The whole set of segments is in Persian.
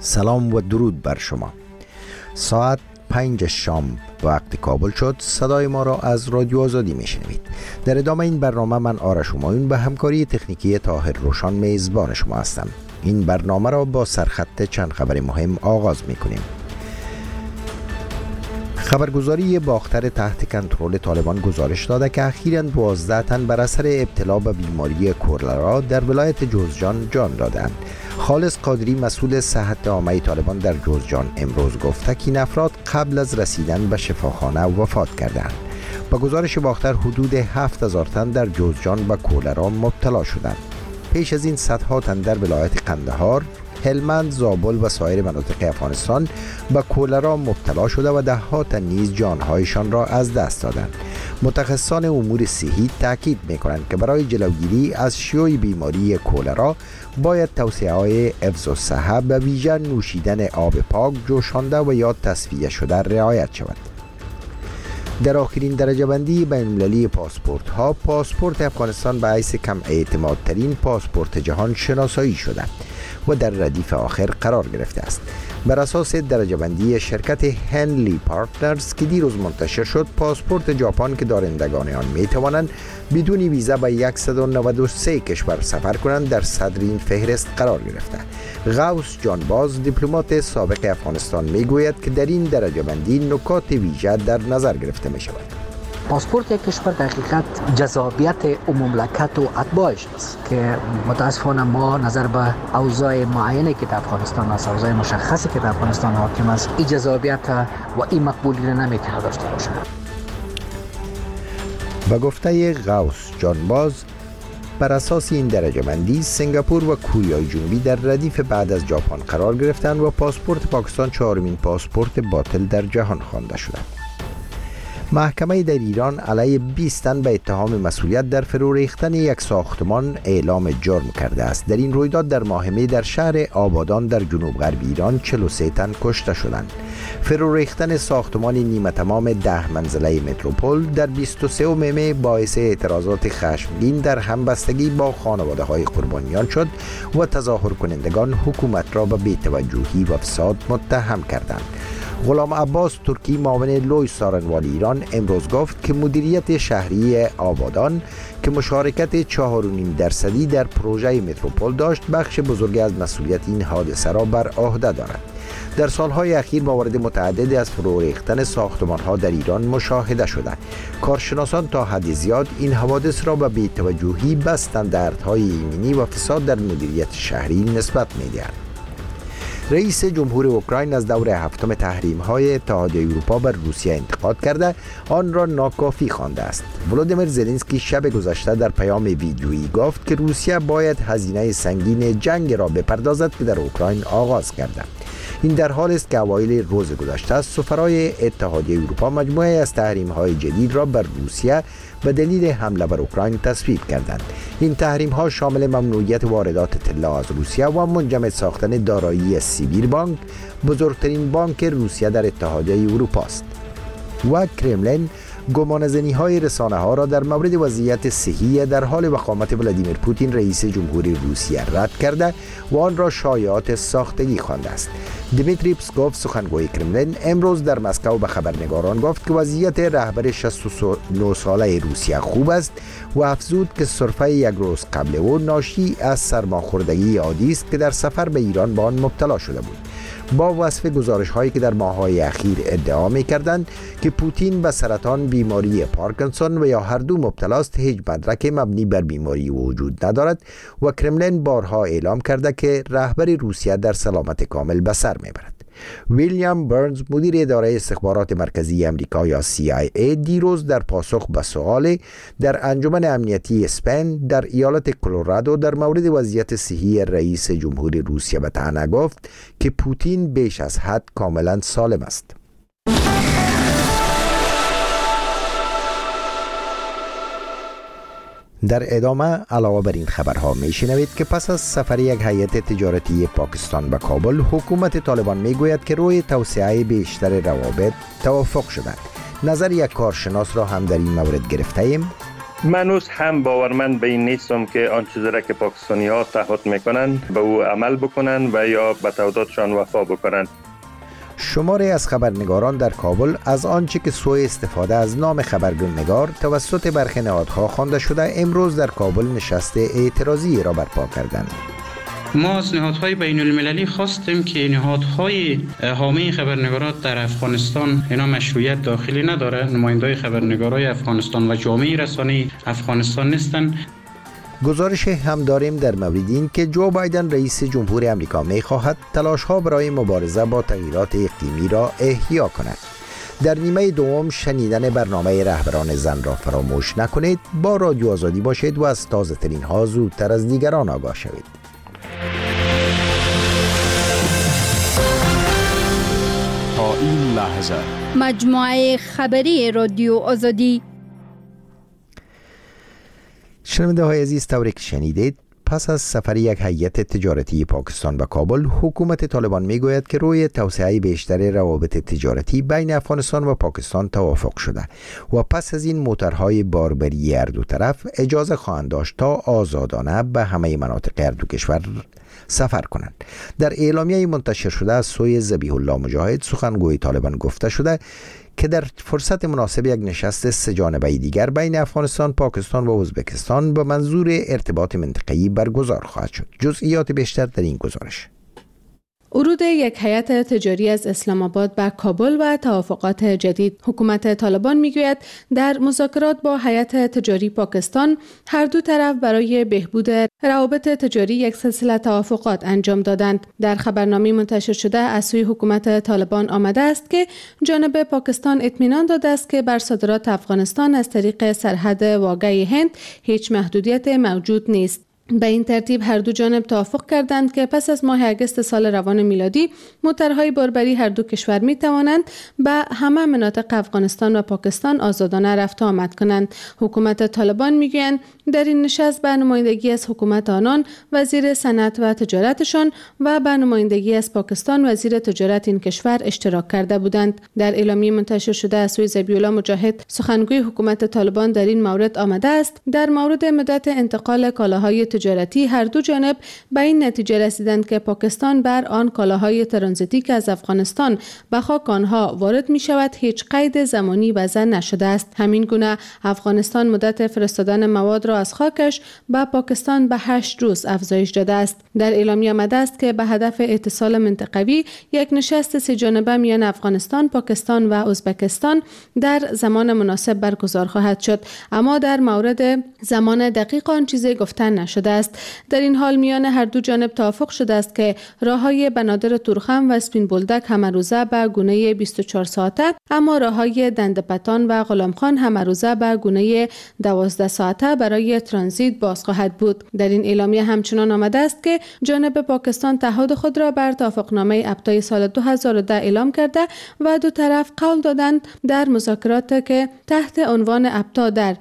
سلام و درود بر شما. ساعت 5 شام وقت کابل شد. صدای ما را از رادیو آزادی میشنوید. در ادامه این برنامه من آرش همایون به همکاری تکنیکی طاهر روشان میزبان شما هستم. این برنامه را با سرخط چند خبر مهم آغاز میکنیم. خبرگزاری باختر تحت کنترل طالبان گزارش داده که اخیراً 12 تن بر اثر ابتلا به بیماری کولرا در ولایت جوزجان جان دادند. خالص قادری مسئول صحت عامه طالبان در جوزجان امروز گفته که این افراد قبل از رسیدن به شفاخانه وفات کردند. با گزارش باختر حدود 7000 تن در جوزجان به کولرا مبتلا شدند. پیش از این صدها تن در ولایت قندهار، هلمند، زابل و سایر مناطق افغانستان به کولرا مبتلا شده و ده ها تن نیز جانهایشان را از دست دادند. متخصصان امور صحی تاکید می‌کنند که برای جلوگیری از شیوع بیماری کولرا باید توصیه‌های حفظ الصحه به ویژه نوشیدن آب پاک، جوشانده و یا تصفیه شده رعایت شود. در آخرین درجه بندی بین‌المللی پاسپورت ها، پاسپورت افغانستان به حیث کم اعتمادترین پاسپورت جهان شناسایی شده و در ردیف آخر قرار گرفته است. بر اساس درجه بندی شرکت هنلی پارتنرز که دیروز منتشر شد، پاسپورت ژاپن که دارندگان آن می توانند بدون ویزا به 193 کشور سفر کنند در صدر این فهرست قرار گرفته. غوث جانباز دیپلمات سابق افغانستان می گوید که در این درجه بندی نکات ویژه در نظر گرفته می شود. پاسپورت یک کشور در حقیقت جذابیت و مملکت و اتباعش است که متاسفانه ما نظر به اوضاع معینه که در افغانستان است، اوضاع مشخصی که در افغانستان حاکم است، این جذابیت و این مقبولی را نمیتونه داشته باشه. با گفته غوث جانباز، بر اساس این درجه بندی سنگاپور و کره جنوبی در ردیف بعد از ژاپن قرار گرفتند و پاسپورت پاکستان چهارمین پاسپورت باطل در جهان خوانده شده. محکمه در ایران علیه 20 تن به اتهام مسئولیت در فرو ریختن یک ساختمان اعلام جرم کرده است. در این رویداد در ماه می در شهر آبادان در جنوب غرب ایران 43 تن کشته شدند. فرو ریختن ساختمان نیمه تمام 10 منزله متروپول در 23 می باعث اعتراضات خشمگین در همبستگی با خانواده های قربانیان شد و تظاهر کنندگان حکومت را به بی‌توجهی و فساد متهم کردند. غلام عباس ترکی معاون لوی سارنوال ایران امروز گفت که مدیریت شهری آبادان که مشارکت 4.5% در پروژه متروپول داشت، بخش بزرگی از مسئولیت این حادثه را بر عهده دارد. در سالهای اخیر موارد متعددی از فرو ریختن ساختمان‌ها در ایران مشاهده شده. کارشناسان تا حد زیاد این حوادث را به بی‌توجهی به استانداردهای ایمنی و فساد در مدیریت شهری نسبت می‌دهند. رئیس جمهور اوکراین از دور هفتم تحریم‌های اتحادیه اروپا بر روسیه انتقاد کرده آن را ناکافی خوانده است. ولودیمیر زلنسکی شب گذشته در پیام ویدیویی گفت که روسیه باید هزینه سنگین جنگ را بپردازد که در اوکراین آغاز کرده. این در حال است که اوایل روز گذشته سفرای اتحادیه اروپا مجموعه از تحریم‌های جدید را بر روسیه به دلیل حمله بر اوکراین تصویب کردند. این تحریم‌ها شامل ممنوعیت واردات طلا از روسیه و منجمد ساختن دارایی سیبیر بانک، بزرگترین بانک روسیه در اتحادیه اروپا است. و کرملین گمانه‌زنی‌های رسانه‌ها را در مورد وضعیت صحی در حال وخامت ولادیمیر پوتین رئیس جمهوری روسیه رد کرده و آن را شایعات ساختگی خوانده است. دیمیتری پسکوف سخنگوی کرملین امروز در مسکو به خبرنگاران گفت که وضعیت رهبر 69 ساله روسیه خوب است و افزود که سرفه یک روز قبل او ناشی از سرماخوردگی عادی است که در سفر به ایران به آن مبتلا شده بود. با وصف گزارش هایی که در ماه‌های اخیر ادعا می‌کردند که پوتین به سرطان، بیماری پارکینسون و یا هر دو مبتلاست، هیچ مدرک مبنی بر بیماری وجود ندارد و کرملین بارها اعلام کرده که رهبر روسیه در سلامت کامل به سر میبرد. ویلیام برنز مدیر اداره استخبارات مرکزی امریکا یا CIA دیروز در پاسخ به سوال در انجمن امنیتی اسپن در ایالت کلرادو در مورد وضعیت صحی رئیس جمهوری روسیه به طعنه گفت که پوتین بیش از حد کاملا سالم است. در ادامه علاوه بر این خبرها میشنوید که پس از سفر یک هیئت تجارتی پاکستان به کابل، حکومت طالبان میگوید که روی توسعه بیشتر روابط توافق شده. نظر یک کارشناس را هم در این مورد گرفته ایم. من هنوز هم باورمند به این نیستم که آن چیزی را که پاکستانی ها تعهد میکنند به او عمل بکنند و یا به تعهداتشان وفا بکنند. شماری از خبرنگاران در کابل از آنچه که سوء استفاده از نام خبرنگار توسط برخی نهادها خوانده شده امروز در کابل نشست اعتراضی را برپا کردند. ما از نهادهای بین المللی خواستیم که نهادهای حامی خبرنگارات در افغانستان اینا مشروعیت داخلی نداره، نمایندای خبرنگارای افغانستان و جامعه رسانه‌ای افغانستان نیستن. گزارش هم داریم در مورد این که جو بایدن رئیس جمهور امریکا می خواهد تلاش ها برای مبارزه با تغییرات اقلیمی را احیا کند. در نیمه دوم شنیدن برنامه رهبران زن را فراموش نکنید. با رادیو آزادی باشید و از تازه ترین ها زودتر از دیگران آگاه شوید. تا این لحظه مجموعه خبری رادیو آزادی. شنونده های عزیز، طوری که شنیدید پس از سفر یک هیئت تجارتی پاکستان به کابل، حکومت طالبان میگوید که روی توسعه بیشتر روابط تجارتی بین افغانستان و پاکستان توافق شده و پس از این موترهای باربری هر دو طرف اجازه خواهند داشت تا آزادانه به همه مناطق هر دو کشور سفر کنند. در اعلامیه منتشر شده از سوی ذبیح الله مجاهد سخنگوی طالبان گفته شده که در فرصت مناسب یک نشست سه جانبه دیگر بین افغانستان، پاکستان و ازبکستان به منظور ارتباط منطقه‌ای برگزار خواهد شد. جزئیات بیشتر در این گزارش. ورود یک هیئت تجاری از اسلام آباد به کابل و توافقات جدید. حکومت طالبان میگوید در مذاکرات با هیئت تجاری پاکستان هر دو طرف برای بهبود روابط تجاری یک سلسله توافقات انجام دادند. در خبرنامه منتشر شده از سوی حکومت طالبان آمده است که جانب پاکستان اطمینان داده است که بر صادرات افغانستان از طریق سرحد واقعی هند هیچ محدودیت موجود نیست. به این ترتیب هر دو جانب توافق کردند که پس از ماه اگست سال روان میلادی موترهای باربری هر دو کشور می توانند به همه مناطق افغانستان و پاکستان آزادانه رفت و آمد کنند. حکومت طالبان میگویند در این نشست به نمایندگی از حکومت آنان وزیر صنعت و تجارتشان و به نمایندگی از پاکستان وزیر تجارت این کشور اشتراک کرده بودند. در اعلامیه منتشر شده از سوی ذبیح الله مجاهد سخنگوی حکومت طالبان در این مورد آمده است در مورد مدت انتقال کالاهای تجارتی هر دو جانب به این نتیجه رسیدند که پاکستان بر آن کالاهای ترانزیتی که از افغانستان به خاک آنها وارد می شود هیچ قید زمانی وضع نشده است. همین گونه افغانستان مدت فرستادن مواد را از خاکش به پاکستان به 8 روز افزایش داده است. در اعلامیه آمده است که به هدف اتصال منطقوی یک نشست سه جانبه میان افغانستان، پاکستان و ازبکستان در زمان مناسب برگزار خواهد شد، اما در مورد زمان دقیق آن چیزی گفته نشده است. در این حال میان هر دو جانب توافق شده است که راههای بنادر تورخم و اسپین بولدک همه روزه به گونه 24 ساعته، اما راههای دندپتان و غلامخان همه روزه به گونه 12 ساعته برای ترانزیت باز خواهد بود. در این اعلامیه همچنان آمده است که جانب پاکستان تعهد خود را بر توافقنامه ابتای سال 2010 اعلام کرده و دو طرف قول دادند در مذاکرات که تحت عنوان ابتا در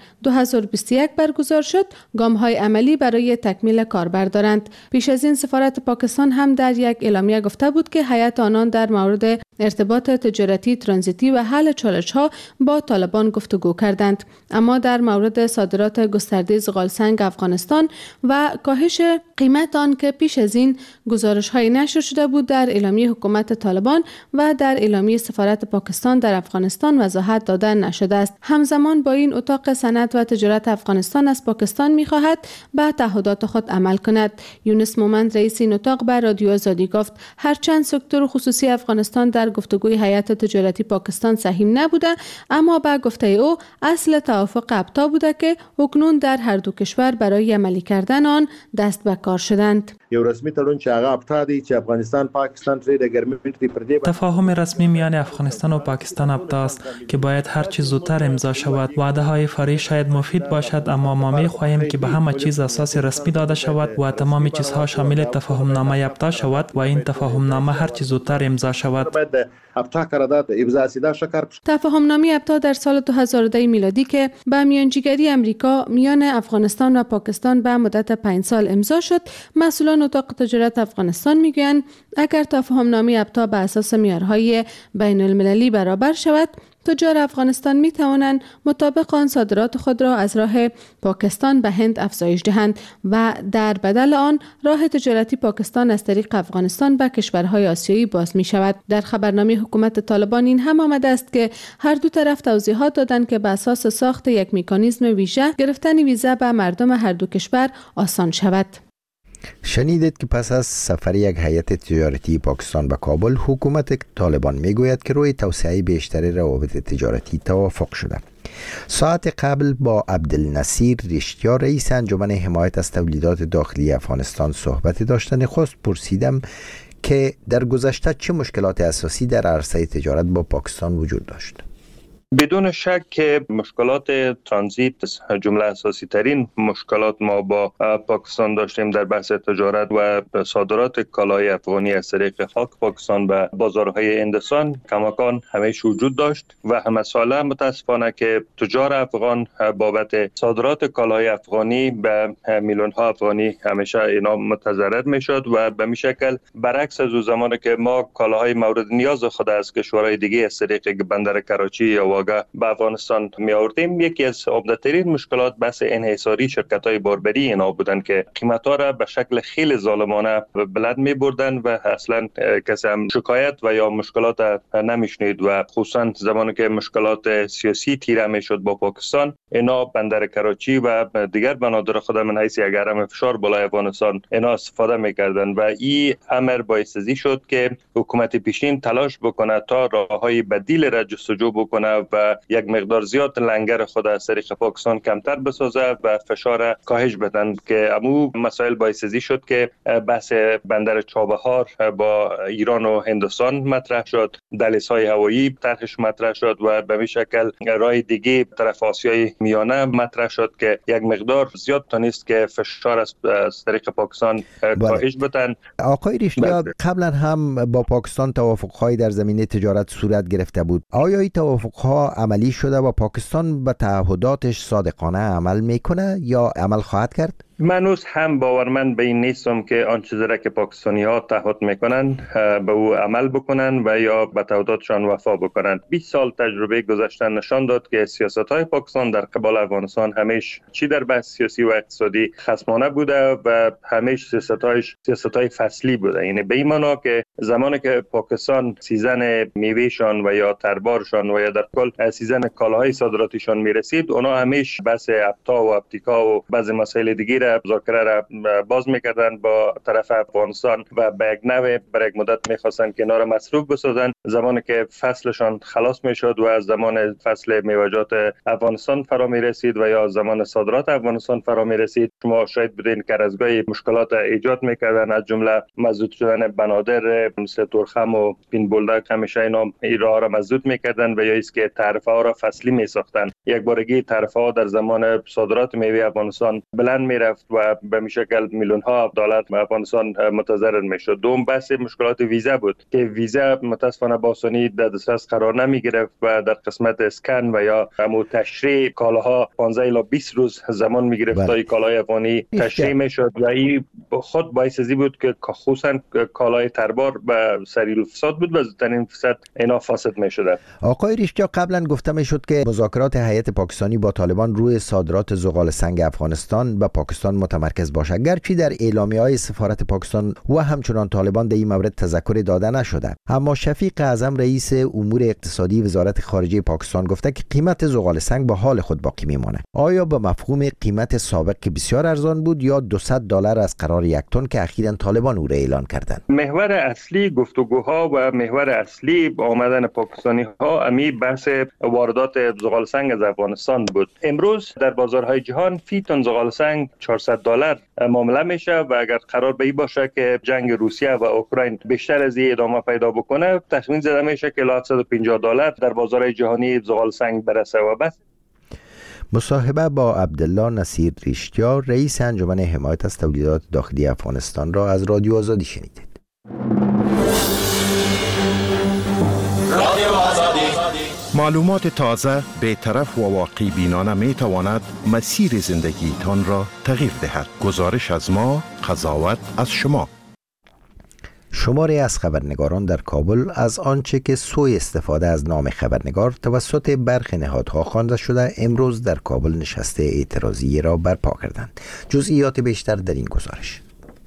2021 برگزار شد گام‌های عملی برای تکمیل کار بردارند. پیش از این سفارت پاکستان هم در یک اعلامیه گفته بود که هیئت آنان در مورد ارتباط تجارتی ترانزیتی و حل چالش‌ها با طالبان گفتگو کردند، اما در مورد صادرات گسترده زغالسنگ افغانستان و کاهش قیمت آن که پیش از این گزارش‌های نشر شده بود در اعلامیه حکومت طالبان و در اعلامیه سفارت پاکستان در افغانستان وضاحت داده نشده است. همزمان با این اتاق صنعت و تجارت افغانستان از پاکستان می‌خواهد به تعهدات خود عمل کند. یونس مومند رئیس این اتاق به رادیو آزادی گفت هرچند سکتور خصوصی افغانستان در گفتگوی هیئت تجارتی پاکستان سهیم نبوده، اما با گفته او اصل توافق ابتا بوده که اکنون در هر دو کشور برای عملی کردن آن دست به کار شدند. یو رسمي تړون چې هغه ابتا دی چې افغانستان پاکستان ترې د ګرمنټ دی پر دې تفاهم رسمی میان افغانستان و پاکستان ابتا است که باید هر چیز زودتر امضا شود. وعده های فوری شاید مفید باشد، اما ما می‌خواهیم که به همه چیز اساس رسمی داده شود و تمام چیزها شامل تفاهم نامه ابتا شود و این تفاهم نامه هر چیز زودتر امضا شود. تفاهم نامه ابتا در سال 2010 میلادی که به میانجیگری امریکا میان افغانستان و پاکستان به مدت 5 سال امضا شد، مسئولان اتاق تجارت افغانستان میگویند اگر تفاهم نامه ابتا به اساس معیارهای بین المللی برابر شود، تجار افغانستان می توانند مطابق آن صادرات خود را از راه پاکستان به هند افزایش دهند و در بدل آن راه تجارتی پاکستان از طریق افغانستان به کشورهای آسیایی باز می شود. در خبرنامه حکومت طالبان این هم آمده است که هر دو طرف توضیحات دادند که به اساس ساخت یک مکانیزم ویژه گرفتن ویزا به مردم هر دو کشور آسان شود. شنیدید که پس از سفر یک هیئت تجارتی پاکستان به کابل، حکومت طالبان میگوید که روی توسعه بیشتر روابط تجارتی توافق شده. ساعت قبل با عبدالنصیر رشتیا، رئیس انجمن حمایت از تولیدات داخلی افغانستان صحبت داشتن خواست پرسیدم که در گذشته چه مشکلات اساسی در عرصه تجارت با پاکستان وجود داشت. بدون شک که مشکلات ترانزیت جمله اساسی ترین مشکلات ما با پاکستان داشتیم در بحث تجارت و صادرات کالای افغانی از طریق خاک پاکستان به بازارهای هندوستان کماکان همیشه وجود داشت و همه ساله متاسفانه که تجار افغان بابت صادرات کالای افغانی به میلیون ها افغانی همیشه اینا متضرر میشد و به می شکل برعکس از زمانی که ما کالاهای مورد نیاز خود از کشورهای دیگه از طریق بندر کراچی یا به افغانستان می آوردیم. یکی از عمده‌ترین مشکلات بحث انحصاری شرکت‌های باربری اینا بودن که قیمت‌ها را به شکل خیلی ظالمانه بلند می بردن و اصلا کسی هم شکایت و یا مشکلات نمیشنید و خصوصا زمانی که مشکلات سیاسی تیره میشد با پاکستان، اینا بندر کراچی و دیگر بنادر خود من حیث یک حرم فشار بالای افغانستان اینا استفاده می‌کردن و این امر باعث شد که حکومت پیشین تلاش بکنه تا راه‌های بدیل را جستجو بکنه و یک مقدار زیاد لنگر خود از طریق پاکستان کمتر بسازه و فشار کاهش بدن که امو مسائل باعث شد که بحث بندر چابهار با ایران و هندوستان مطرح شد، دهلیزهای هوایی طرحش مطرح شد و به این شکل راه دیگه طرف آسیای میانه مطرح شد که یک مقدار زیاد تونست که فشار از طریق پاکستان کاهش بدن. آقای رشتیا، قبلا هم با پاکستان توافق‌هایی در زمینه تجارت صورت گرفته بود. آیا این توافق‌ها عملی شده و پاکستان به تعهداتش صادقانه عمل میکنه یا عمل خواهد کرد؟ من هم باورمند به این نیستم که آن چیزی را که پاکستانی ها تعهد میکنن به او عمل بکنن و یا به تعهداتشان وفا بکنن. 20 سال تجربه گذشته نشان داد که سیاست های پاکستان در قبال افغانستان همیشه چی در بحث سیاسی و اقتصادی خصمانه بوده و همیشه سیاست های فصلی بوده. یعنی به این معنا که زمانی که پاکستان سیزن میوهشان و یا تربارشان و یا در کل سیزن کالاهای صادراتیشان میرسید، اونا همیشه بحث ابتا و اپتیکا و بعضی مسائل دیگه مذاکره را باز میکردن با طرف افغانستان و به یک نوع برای یک مدت میخواستن که اینا را مصروف بسازن. زمانی که فصلشان خلاص میشد و از زمان فصل میوه‌جات افغانستان فرا میرسید و یا زمان صادرات افغانستان فرا میرسید، شما شاید بدین که از گاهی مشکلات ایجاد میکردن، از جمله مسدود شدن بنادر مثل تورخم و پین بولدک، همیشه اینا این راه را مسدود میکردن و یا است که تعرفه ها را فصلی میساختن. یک بارگی تعرفه ها در زمان صادرات میوه افغانستان بلند میرفت و به میشکل میلیون ها دلار افغانستان متضرر میشد. دوم بحث مشکلات ویزا بود که ویزا متاسفانه با آسانی در دسترس قرار نمی گرفت و در قسمت اسکن و یا همو تشریح کالاها 15 الی 20 روز زمان می گرفت تا کالای افغانی تشریح میشد و این خود باعث بود که خصوصا کالای تربار به سریع الفساد بود و زودترین فساد اینا فاسد میشد. آقای رشتیا، قبلا گفته میشد که مذاکرات هیئت پاکستانی با طالبان روی صادرات زغال سنگ افغانستان به پاکستان متمرکز باشه، گرچه در اعلامیه‌های سفارت پاکستان و همچنان طالبان در این مورد تذکری داده نشده، اما شفیق اعظم رئیس امور اقتصادی وزارت خارجه پاکستان گفته که قیمت زغال سنگ به حال خود باقی میمونه. آیا به مفهوم قیمت سابق که بسیار ارزان بود یا $200 از قرار 1 تن که اخیراً طالبان او را اعلان کردند؟ محور اصلی گفتگوها و محور اصلی آمدن پاکستانی ها امی بحث واردات زغال سنگ از افغانستان بود. امروز در بازارهای جهان فی تن زغال سنگ $400 معامله میشه و اگر قرار به این باشه که جنگ روسیه و اوکراین بیشتر از این ادامه پیدا بکنه، تخمین زده میشه که $750 در بازار جهانی زغال سنگ برسه و بس. مصاحبه با عبدالله نصیر رشتیا، رئیس انجمن حمایت از تولیدات داخلی افغانستان را از رادیو آزادی شنیدید. معلومات تازه، بی‌طرف و واقعی بینانه می تواند مسیر زندگی تان را تغییر دهد. گزارش از ما، قضاوت از شما. شماری از خبرنگاران در کابل از آنچه که سوء استفاده از نام خبرنگار توسط برخی نهادها خوانده شده امروز در کابل نشست اعتراضی را برپا کردند. جزئیات بیشتر در این گزارش.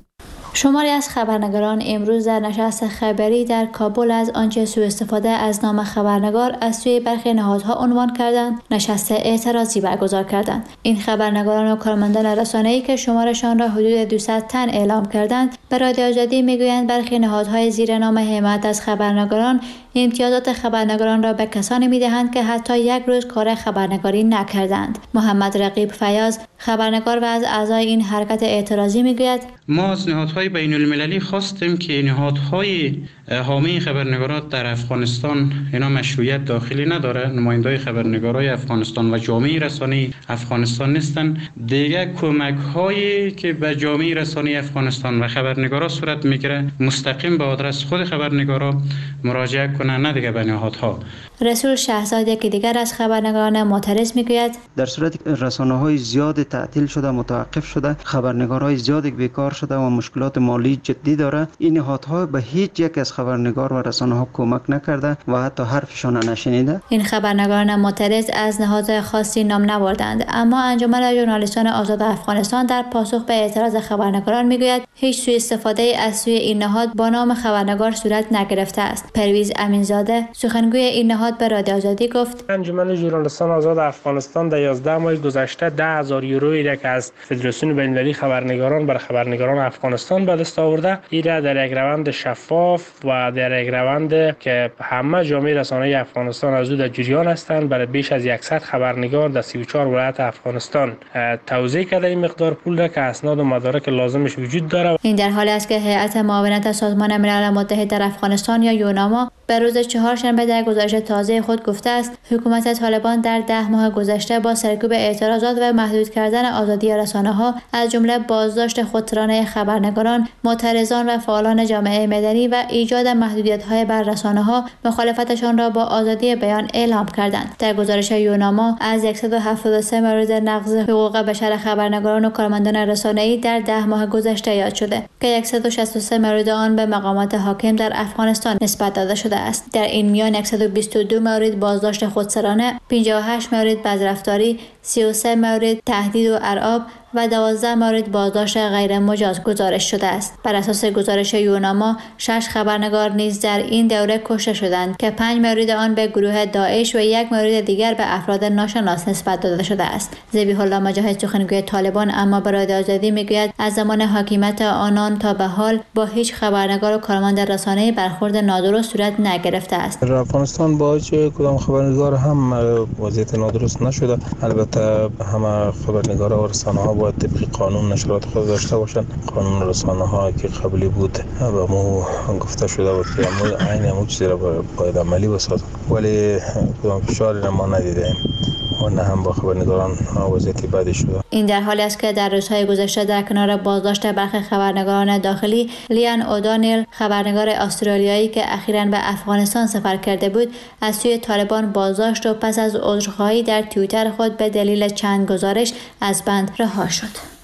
شماری از خبرنگاران امروز در نشست خبری در کابل از آنچه سوء استفاده از نام خبرنگار از سوی برخی نهادها عنوان کردند نشست اعتراضی برگزار کردند. این خبرنگاران و کارمندان رسانه‌ای که شمارشان را حدود 200 تن اعلام کردند به رادیو آزادی میگویند برخی نهادهای زیر نام حمایت از خبرنگاران امتیازات خبرنگاران را به کسانی میدهند که حتی یک روز کار خبرنگاری نکردند. محمد رقیب فیاض خبرنگار و از اعضای این حرکت اعتراضی میگوید ما از نهادهای بین المللی خواستیم که نهادهای حامی خبرنگارات در افغانستان اینا مشروعیت داخلی نداره، نمایندای خبرنگارای افغانستان و جامعه رسانه‌ای افغانستان نیستن، دیگه کمک هایی که به جامعه رسانه‌ای افغانستان و خبرنگارا صورت میگیره مستقیم به آدرس خود خبرنگارا مراجعه کنن، نه دیگه به نهادها. رسول شهزاد که دیگر از خبرنگاران معترض میگوید در صورتی که رسانه‌های زیاد تعطیل شده، متوقف شده، خبرنگارهای زیاد بیکار شده و مشکلات مالی جدی داره، این نهادها به هیچ یک از خبرنگار و رسانه‌ها کمک نکرده و حتی حرفشان نشنیده. این خبرنگاران معترض از نهادهای خاصی نام نبردند، اما انجمن ژورنالیستان آزاد افغانستان در پاسخ به اعتراض خبرنگاران میگوید هیچ سوء استفاده از سوی این نهاد با نام خبرنگار صورت نگرفته است. پرویز امینزاده سخنگوی این نهاد به رادیو آزادی گفت انجمن ژورنالیستان آزاد افغانستان در 11 ماه گذشته 10,000 یورویی را که از فدراسیون بین‌المللی خبرنگاران بر خبرنگاران افغانستان به دست آورده، این را در یک روند شفاف و در یک روند که همه جامعه رسانه‌ای افغانستان از او در جریان هستند برای بیش از 100 خبرنگار در 34 ولایت افغانستان توزیع کرده این مقدار پول را که اسناد و مدارک لازمش وجود داره. این در حالی است که هیئت معاونت سازمان ملل متحد در افغانستان یا یوناما به روز چهارشنبه در گزارش تازه خود گفته است حکومت طالبان در 10 ماه گذشته با سرکوب اعتراضات و محدود کردن آزادی رسانه‌ها از جمله بازداشت خودسرانه خبرنگاران، معترضان و فعالان جامعه مدنی و ایجاد محدودیت‌های بر رسانه‌ها مخالفتشان را با آزادی بیان اعلام کردند. در گزارش یوناما از 173 مورد نقض حقوق بشر خبرنگاران و کارمندان رسانه‌ای در 10 ماه گذشته یاد شده که 163 مورد آن به مقامات حاکم در افغانستان نسبت داده شده است. در این میان 122 مورد بازداشت خودسرانه، 58 مورد بازرفتاری، 33 مورد تهدید و ارعاب و 12 مورد بازداشت غیر مجاز گزارش شده است. بر اساس گزارش یوناما 6 خبرنگار نیز در این دوره کشته شدند که 5 مورد آن به گروه داعش و 1 مورد دیگر به افراد ناشناس نسبت داده شده است. ذبیح الله مجاهد سخنگوی طالبان اما به رادیو آزادی میگوید از زمان حاکمیت آنان تا به حال با هیچ خبرنگار و کارمند رسانه‌ای برخورد نادرست صورت نگرفته است. در افغانستان با کدام خبرنگار هم وضعیت نادرست نشده. البته همه خبرنگارا و رسانه‌ها باید طبق قانون نشرات خود داشته باشند. قانون رسانه‌ها که قبلی بود به مو گفته شده بود که عین همون چیزی را باید عملی بسازند، ولی کدام فشاری ما ندیدیم و نه هم با خبرنگاران وضعیت بدی شده. این در حالی است که در روزهای گذشته در کنار بازداشت برخی خبرنگاران داخلی، لیان اودانیل خبرنگار استرالیایی که اخیراً به افغانستان سفر کرده بود از سوی طالبان بازداشت و پس از عذرخواهی در توییتر خود به دلیل چند گزارش از بند رها شد.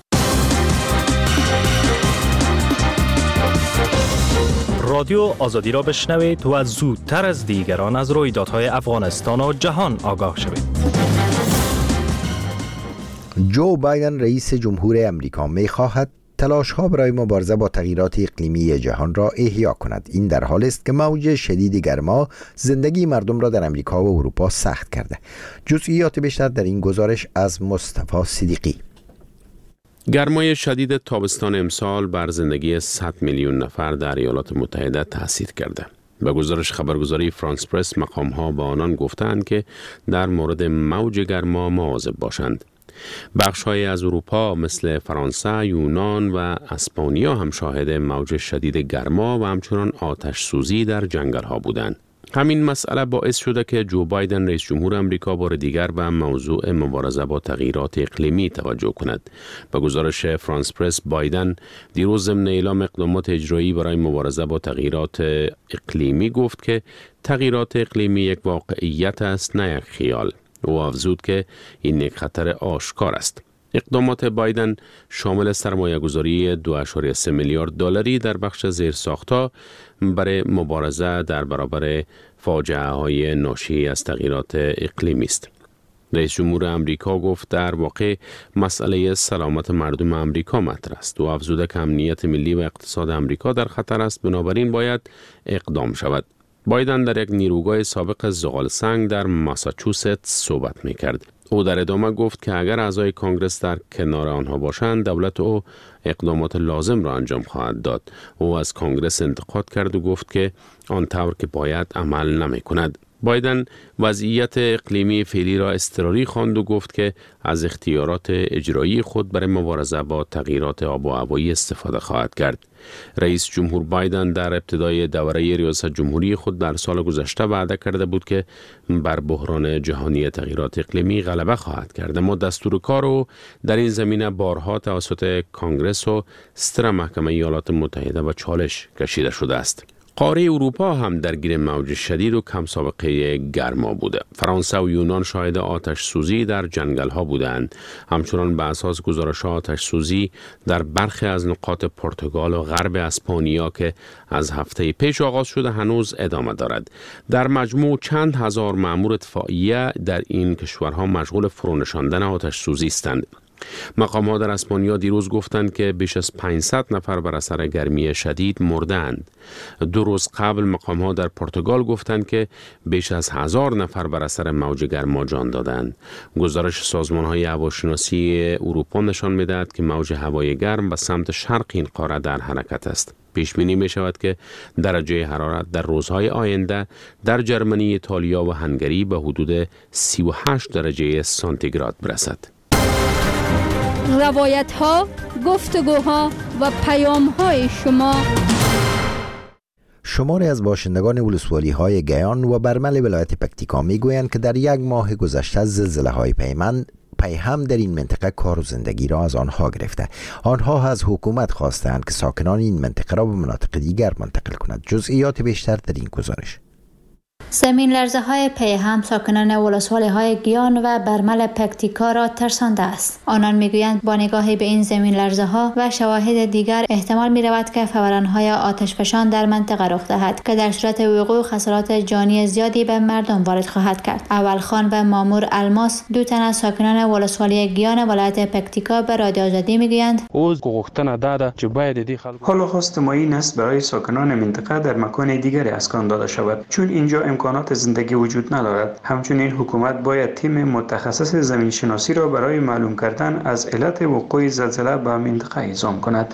رادیو آزادی را بشنوید و زودتر از دیگران از رویدادهای افغانستان و جهان آگاه شوید. جو بایدن رئیس جمهور امریکا می‌خواهد تلاش‌ها برای مبارزه با تغییرات اقلیمی جهان را احیا کند. این در حالی است که موج شدید گرما زندگی مردم را در امریکا و اروپا سخت کرده. جزئیات بیشتر در این گزارش از مصطفی صدیقی. گرمای شدید تابستان امسال بر زندگی 100 میلیون نفر در ایالات متحده تاثیر کرده. به گزارش خبرگزاری فرانس پرس مقام‌ها به آنان گفتند که در مورد موج گرما مواظب باشند. بخش‌های از اروپا مثل فرانسه، یونان و اسپانیا هم شاهد موج شدید گرما و همچنان آتش سوزی در جنگل‌ها بودند. همین مسئله باعث شده که جو بایدن رئیس جمهور امریکا بار دیگر به موضوع مبارزه با تغییرات اقلیمی توجه کند. به گزارش فرانس پرس، بایدن دیروز ضمن اعلام اقدامات اجرایی برای مبارزه با تغییرات اقلیمی گفت که تغییرات اقلیمی یک واقعیت است نه یک خیال. او افزود که این یک خطر آشکار است. اقدامات بایدن شامل سرمایه‌گذاری 2.3 میلیارد دلاری در بخش زیرساخت‌ها برای مبارزه در برابر فاجعه‌های ناشی از تغییرات اقلیمی است. رئیس جمهور امریکا گفت در واقع مسئله سلامت مردم امریکا مطرح است و افزوده که امنیت ملی و اقتصاد امریکا در خطر است، بنابراین باید اقدام شود. بایدن در یک نیروگاه سابق زغال سنگ در ماساچوست صحبت می‌کرد. او در ادامه گفت که اگر اعضای کانگرس در کنار آنها باشند، دولت او اقدامات لازم را انجام خواهد داد. او از کانگرس انتقاد کرد و گفت که آن طور که باید عمل نمی کند. بایدن وضعیت اقلیمی فعلی را اضطراری خواند و گفت که از اختیارات اجرایی خود برای مبارزه با تغییرات آب و هوایی استفاده خواهد کرد. رئیس جمهور بایدن در ابتدای دوره ریاست جمهوری خود در سال گذشته وعده کرده بود که بر بحران جهانی تغییرات اقلیمی غلبه خواهد کرد، اما دستور کار او در این زمینه بارها توسط کانگرس و ستر محکمه ایالات متحده به چالش کشیده شده است. قاره اروپا هم درگیر موج شدید و کم سابقه گرما بوده. فرانسه و یونان شاهد آتش سوزی در جنگل ها بودند. همچنان به اساس گزارش آتش سوزی در برخی از نقاط پرتغال و غرب اسپانیا که از هفته پیش آغاز شده هنوز ادامه دارد. در مجموع چند هزار مأمور اطفائیه در این کشورها مشغول فرونشاندن آتش سوزی هستند. مقام‌ها در اسپانیا دیروز گفتند که بیش از 500 نفر بر اثر گرمی شدید مردند. 2 روز قبل مقام‌ها در پرتغال گفتند که بیش از 1000 نفر بر اثر موج گرما جان دادند. گزارش سازمان‌های هواشناسی اروپا نشان می‌دهد که موج هوای گرم به سمت شرق این قاره در حرکت است. پیش بینی می شود که درجه حرارت در روزهای آینده در جرمنی، ایتالیا و هنگری به حدود 38 درجه سانتیگراد برسد. روایت ها، گفتگوها و پیام های شما. شماری از باشندگان ولسوالی های گیان و برمل ولایت پکتیکا می گویند که در 1 ماه گذشته زلزله های پیهم در این منطقه کار و زندگی را از آنها گرفته. آنها از حکومت خواستند که ساکنان این منطقه را به مناطق دیگر منتقل کند. جزئیات بیشتر در این گزارش. زمین لرزه های پیهم ساکنان ولسوالی های گیان و برمل پکتیکا را ترسانده است. آنان میگویند با نگاهی به این زمین لرزه ها و شواهد دیگر احتمال می رود که فوران های آتشفشان در منطقه رخ دهد که در صورت وقوع خسارات جانی زیادی به مردم وارد خواهد کرد. اولخان و مامور الماس، 2 تن از ساکنان ولسوالی گیان ولایت پکتیکا به رادیو آزادی میگویند حالا خواست ما این است برای ساکنان منطقه در مکان دیگری اسکان داده شود، چون اینجا امکانات زندگی وجود ندارد. همچنین حکومت باید تیم متخصص زمین شناسی را برای معلوم کردن از علت وقوع زلزله به منطقه اعزام کند.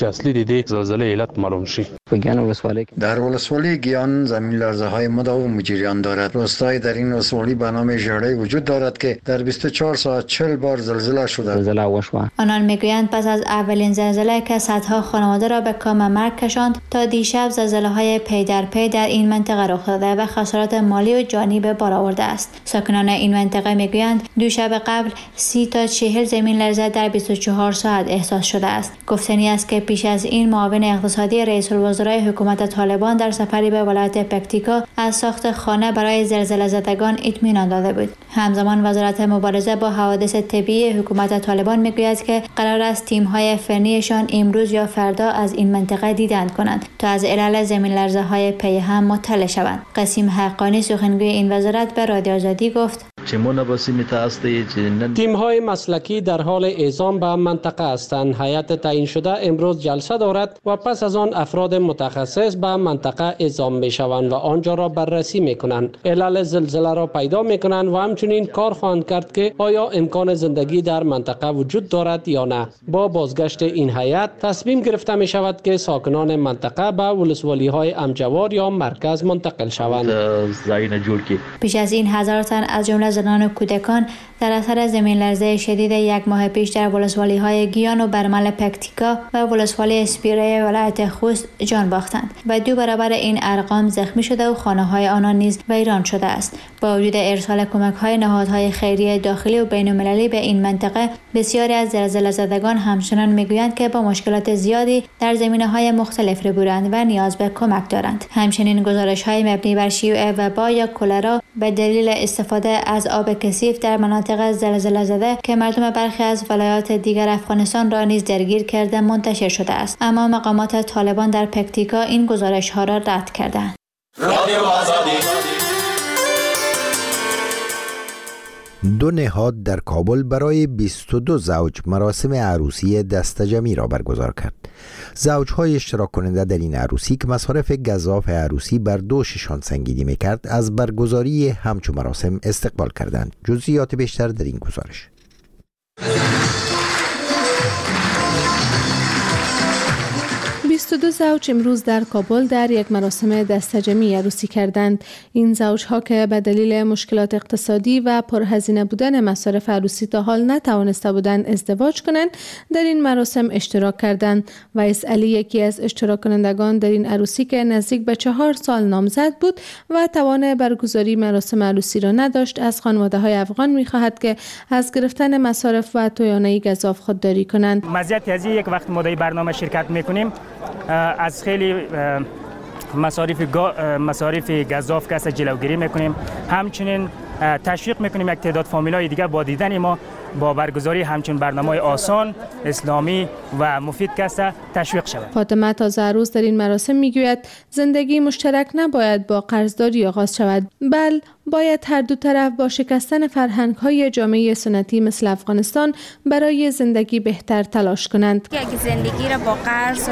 در ولسوالی گیان زمین لرزه های مداوم جریان دارد. روستایی در این ولسوالی به نام ژرده وجود دارد که در 24 ساعت 40 بار زلزله شده. آنان میگویند پس از اولین زلزله که صدها خانواده را به کام مرگ کشاند، تا دیشب زلزله های پی در پی در این منطقه رخ داده و خسارات مالی و جانی به بار آورده است. ساکنان این منطقه میگویند 2 شب قبل 30 تا 40 زمین لرزه در 24 ساعت احساس شده است. گفتنی است که پیش از این معاون اقتصادی رئیس الوزرای حکومت طالبان در سفری به ولایت پکتیکا از ساخت خانه برای زلزله زدگان اطمینان داده بود. همزمان وزارت مبارزه با حوادث طبیعی حکومت طالبان میگوید که قرار است تیم‌های فنیشان امروز یا فردا از این منطقه دیدن کنند تا از علل زمین لرزه های پیهم مطلع شوند. قسیم حقانی سخنگوی این وزارت به رادیو آزادی گفت تیم‌های مسلکی در حال اعزام به منطقه هستند. هیئت تعیین شده امروز جلسه دارد و پس از آن افراد متخصص به منطقه اعزام می‌شوند و آنجا را بررسی می‌کنند. علل زلزله را پیدا می‌کنند و همچنین کار خواهند کرد که آیا امکان زندگی در منطقه وجود دارد یا نه. با بازگشت این هیئت تصمیم گرفته می‌شود که ساکنان منطقه به ولسوالی‌های امجوار یا مرکز منتقل شوند. پیش از این 1000 تن از جمله زنان و کودکان در اثر زمین لرزه شدید 1 ماه پیش در ولسوالی های گیان و برمل پکتیکا و ولسوالی اسپیره ولایت خوست جان باختند و 2 برابر این ارقام زخمی شده و خانه های آنان نیز ویران شده است. با وجود ارسال کمک های نهادهای خیریه داخلی و بین المللی به این منطقه، بسیاری از زلزله زدگان همچنان میگویند که با مشکلات زیادی در زمینه‌های مختلف روبروند و نیاز به کمک دارند. همچنین گزارش‌های مبنی بر شیوع وبا یا کلرا به دلیل استفاده از آب کثیف در مناطق مناطق زلزله زده که مردم برخی از ولایات دیگر افغانستان را نیز درگیر کرده منتشر شده است، اما مقامات طالبان در پکتیکا این گزارش ها را رد کردند. دو نهاد در کابل برای 22 زوج مراسم عروسی دسته‌جمعی را برگزار کرد. زوجهای اشتراک کننده در این عروسی که مصارف گزاف عروسی بر دوششان سنگینی میکرد از برگزاری همچون مراسم استقبال کردند. جزئیات بیشتر در این گزارش. 22 زوج امروز در کابل در یک مراسم دسته‌جمعی عروسی کردند. این زوجها که به دلیل مشکلات اقتصادی و پرهزینه بودن مصارف عروسی تا حال نتوانسته بودند ازدواج کنند، در این مراسم اشتراک کردند. ویس علی یکی از اشتراک کنندگان در این عروسی که نزدیک به 4 سال نامزد بود و توان برگزاری مراسم عروسی را نداشت، از خانواده‌های افغان می‌خواهد که از گرفتن مصارف و توانایی گزاف خودداری کنند. مزیت از یک وقت ما در برنامه شرکت می‌کنیم، از خیلی مصارف گزاف کسا جلوگیری میکنیم. همچنین تشویق میکنیم یک تعداد فامیلای دیگر با دیدن ما با برگزاری همچون برنامه آسان، اسلامی و مفید کسا تشویق شود. فاطمه تازه عروس در این مراسم میگوید زندگی مشترک نباید با قرضداری آغاز شود، بل باید هر دو طرف با شکستن فرهنگ‌های جامعه سنتی مثل افغانستان برای زندگی بهتر تلاش کنند. اگه زندگی را با قرض و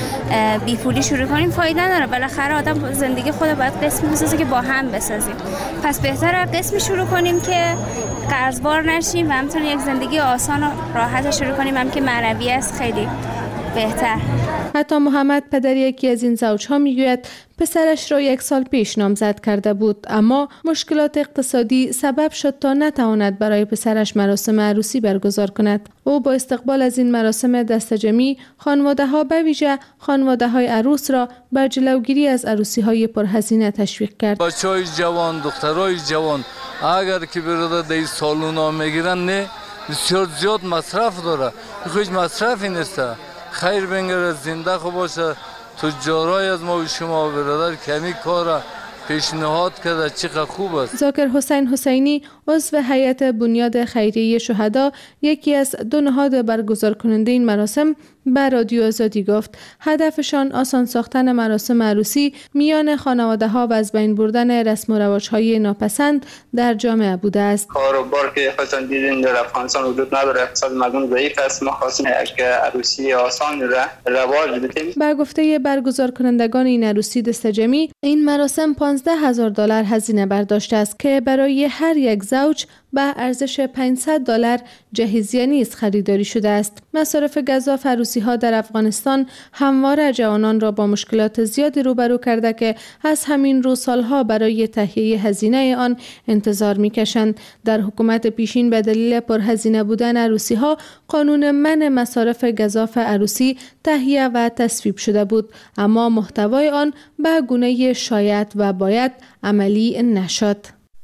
بیپولی شروع کنیم فایده نداره. بالاخره آدم زندگی خود باید قسمی بسازه که با هم بسازیم. پس بهتره قسمی شروع کنیم که قرضبار نشیم و همچنین یک زندگی آسان و راحت شروع کنیم، هم که معنوی است خیلی بهتر. حتی محمد پدر یکی از این زوجها میگوید پسرش را 1 سال پیش نامزد کرده بود، اما مشکلات اقتصادی سبب شد تا نتواند برای پسرش مراسم عروسی برگزار کند. او با استقبال از این مراسم دسته‌جمعی خانواده‌ها به ویژه خانواده‌های عروس را بر جلوگیری از عروسی‌های پرهزینه تشویق کرد. بچه‌های جوان، دخترای جوان اگر که برادر در این سالونا میگیرن نه بسیار زیاد مصرف داره. هیچ مصرفی نیست. خیر بنگره، زنده خوب باشه. تجارای از ما و شما برادر کمی کار پیشنهاد کرده، چقدر خوب است. ذاکر حسین حسینی عضو هیئت بنیاد خیریه شهدا، یکی از 2 نهاد برگزار کننده این مراسم، به رادیو آزادی گفت هدفشان آسان ساختن مراسم عروسی میان خانواده‌ها و از بین بردن رسم و رواج‌های ناپسند در جامعه بوده است. کاروبار که خودتان دیدین در افغانستان وجود نداره، اقتصاد مردم ضعیف است. ما خواستیم یک عروسی آسان را رواج بدیم. به گفته برگزار کنندگان این عروسی دسته‌جمعی، این مراسم $15,000 هزینه برداشته است که برای هر یک زوج به ارزش $500 جهیزیه نیز خریداری شده است. مصارف گزاف عروسی‌ها در افغانستان همواره جوانان را با مشکلات زیادی روبرو کرده که از همین رو سالها برای تهیه هزینه آن انتظار می‌کشند. در حکومت پیشین به دلیل پرهزینه بودن عروسی‌ها قانون منع مصارف گزاف عروسی تهیه و تصویب شده بود، اما محتوای آن به گونه شاید و باید عملی نشد.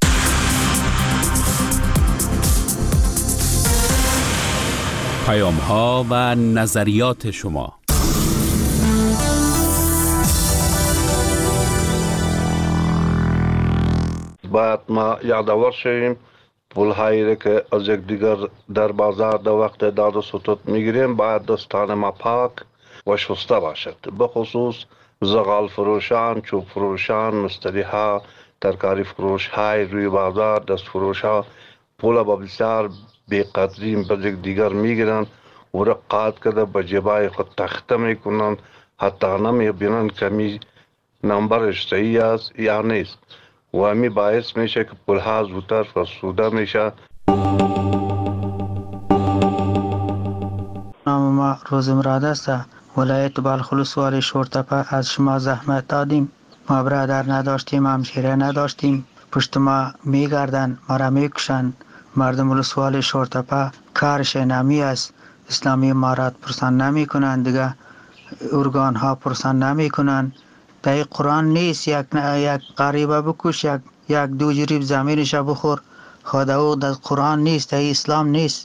پیام‌ها و نظریات شما. باید ما یادآور شویم پول‌هایی که از یکدیگر در بازار در وقت داد و ستد میگیریم باید دستان ما پاک و شسته باشد، به خصوص زغال فروشان، چوب فروشان، مشتری‌ها، ترکاری فروش‌های روی بازار، دست فروش‌ها پول با بسیار بی‌قدری به دیگر میگیرن و رقات کرده به جیبای خود تخته میکنن، حتی نمیبینن کمی نمبرش صحیح است یا نیست و همی باعث میشه که پولها زودتر فرسوده میشه. نام ما روزمراد است. ولایت بلخ ولسوالی شورتپه. از شما زحمت دادیم، ما برادر نداشتیم، همشیره نداشتیم، پشت ما میگردن، ما را میکشن. مردم ولسوالی شورتپه کارش نمی است. اسلامی امارات پرسان نمی کنند، دیگه ارگان ها پرسان نمی کنند. در قرآن نیست یک غریبه بکش، یک 2 جریب زمینش بخور. خدا او در قرآن نیست، در اسلام نیست.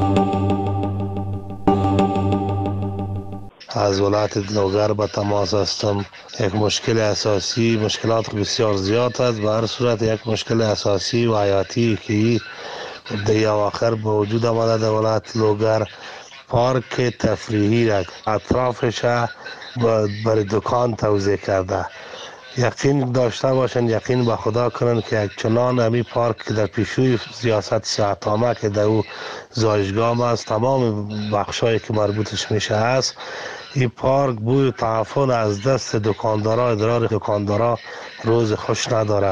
از ولایت دلوگر به تماس هستم. یک مشکل اساسی، مشکلات بسیار زیاد است، به هر صورت یک مشکل اساسی و حیاتی که در آخر به وجود آمده در ولایت لوگر پارک تفریحی را اطرافش برای دکان توزیع کرده. یقین داشته باشن، یقین به خدا کنن که یک چنان امی پارک در پیشوی سیاست صحت‌عامه که در او زایشگاه است، تمام بخشایی که مربوطش میشه است، این پارک بوی تعفن از دست دکاندارا، ادرار دکاندارا روز خوش نداره.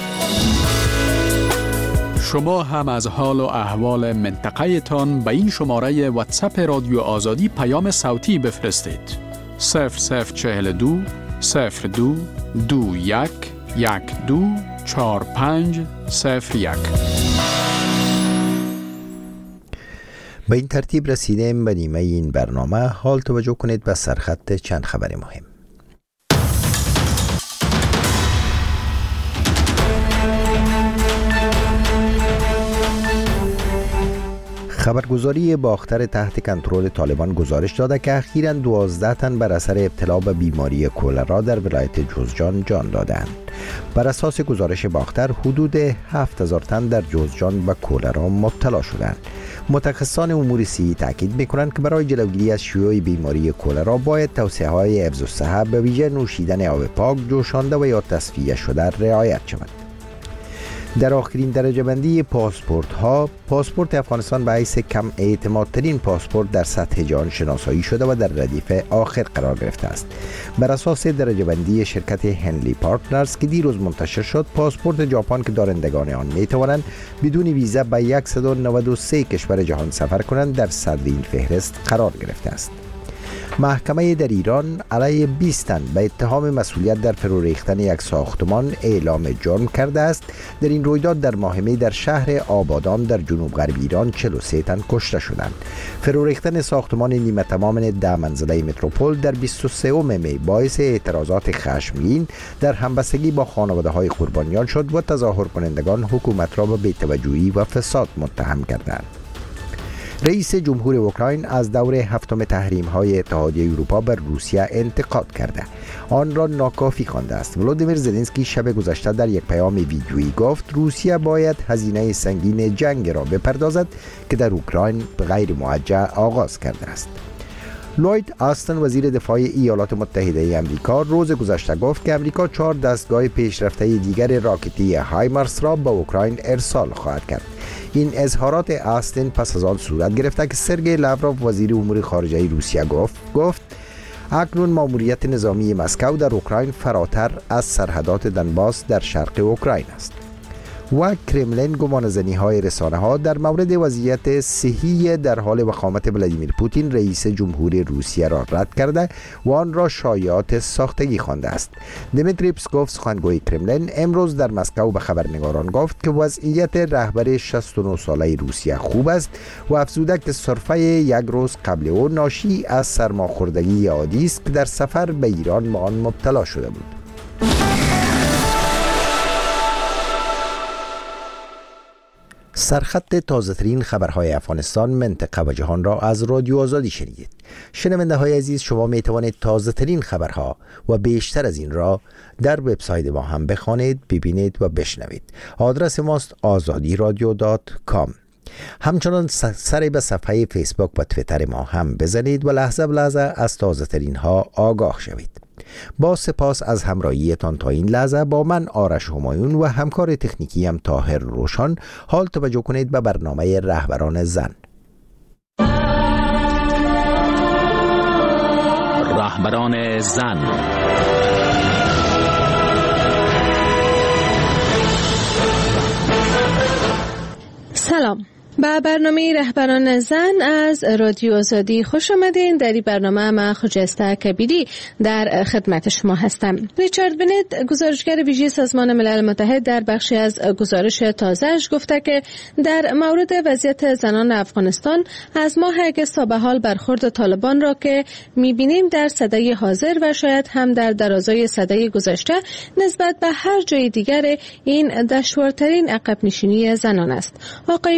شما هم از حال و احوال منطقه تان به این شماره واتساپ رادیو آزادی پیام صوتی بفرستید. 0042 02 21 12 45 01. به این ترتیب رسیدیم به نیمه این برنامه. حال توجه کنید به سرخط چند خبر مهم. خبرگزاری باختر تحت کنترل طالبان گزارش داده که اخیراً 12 تن بر اثر ابتلا به بیماری کولرا در ولایت جوزجان جان دادند. بر اساس گزارش باختر حدود 7000 تن در جوزجان به کولرا مبتلا شدند. متخصصان امور صحی تاکید می‌کنند که برای جلوگیری از شیوع بیماری کولرا باید توصیه‌های حفظ الصحه به ویژه نوشیدن آب پاک، جوشانده و یا تصفیه شده رعایت شود. در آخرین درجه بندی پاسپورت افغانستان به حیث کم اعتمادترین پاسپورت در سطح جهان شناسایی شده و در ردیف آخر قرار گرفته است. بر اساس درجه بندی شرکت هنلی پارتنرز که دیروز منتشر شد، پاسپورت ژاپن که دارندگان آن می توانند بدون ویزا به 193 کشور جهان سفر کنند در صدر این فهرست قرار گرفته است. محکمه در ایران علیه 20 تن به اتهام مسئولیت در فرو ریختن یک ساختمان اعلام جرم کرده است. در این رویداد در ماه می در شهر آبادان در جنوب غرب ایران 43 تن کشته شدند. فرو ریختن ساختمان نیمه تمام 10 منزله متروپول در 23 می باعث اعتراضات خشمگین در همبستگی با خانواده‌های قربانیان شد و تظاهر کنندگان حکومت را به بی‌توجهی و فساد متهم کردند. رئیس جمهور اوکراین از دور هفتم تحریم‌های اتحادیه اروپا بر روسیه انتقاد کرده. آن را ناکافی خوانده است. ولودیمیر زلنسکی شب گذشته در یک پیام ویدیویی گفت روسیه باید هزینه سنگین جنگ را بپردازد که در اوکراین غیر موجه آغاز کرده است. لوید آستن وزیر دفاع ایالات متحده آمریکا روز گذشته گفت که آمریکا 4 دستگاه پیشرفته دیگر راکتی هایمارس را به اوکراین ارسال خواهد کرد. این اظهارات آستن پس از آن صورت گرفته که سرگئی لاوروف وزیر امور خارجه روسیه گفت اکنون ماموریت نظامی مسکو در اوکراین فراتر از سرحدات دنباس در شرق اوکراین است. و کرملین گمانه‌زنی‌های رسانه‌ها در مورد وضعیت صحی در حال وخامت ولادیمیر پوتین رئیس جمهور روسیه را رد کرده و آن را شایعات ساختگی خوانده است. دمیتری پسکوف سخنگوی کرملین امروز در مسکو به خبرنگاران گفت که وضعیت رهبر 69 ساله روسیه خوب است و افزوده که سرفه یک روز قبل او ناشی از سرماخوردگی عادی است که در سفر به ایران به آن مبتلا شده بود. سرخط تازه‌ترین خبرهای افغانستان، منطقه و جهان را از رادیو آزادی شنیدید. شنونده های عزیز، شما می توانید تازه‌ترین خبرها و بیشتر از این را در وبسایت ما هم بخوانید، ببینید و بشنوید. آدرس ماست azadiradio.com. همچنان سری به صفحه فیسبوک و تویتر ما هم بزنید و لحظه به لحظه از تازه‌ترین ها آگاه شوید. با سپاس از همراهیتان تا این لحظه. با من آرش همایون و همکار تکنیکی هم طاهر روشان. حال توجه کنید به برنامه رهبران زن. رهبران زن. سلام. به برنامه رهبران زن از رادیو آزادی خوش آمدین. در این برنامه من خجسته کبیری در خدمت شما هستم. ریچارد بنت، گزارشگر ویژه سازمان ملل متحد، در بخشی از گزارش تازه‌اش گفته که در مورد وضعیت زنان افغانستان از ماه اگست تا به حال برخورد طالبان را که می‌بینیم در سده حاضر و شاید هم در درازای سده گذشته نسبت به هر جای دیگر این دشوارترین عقب نشینی زنان است. آقای بنت گفت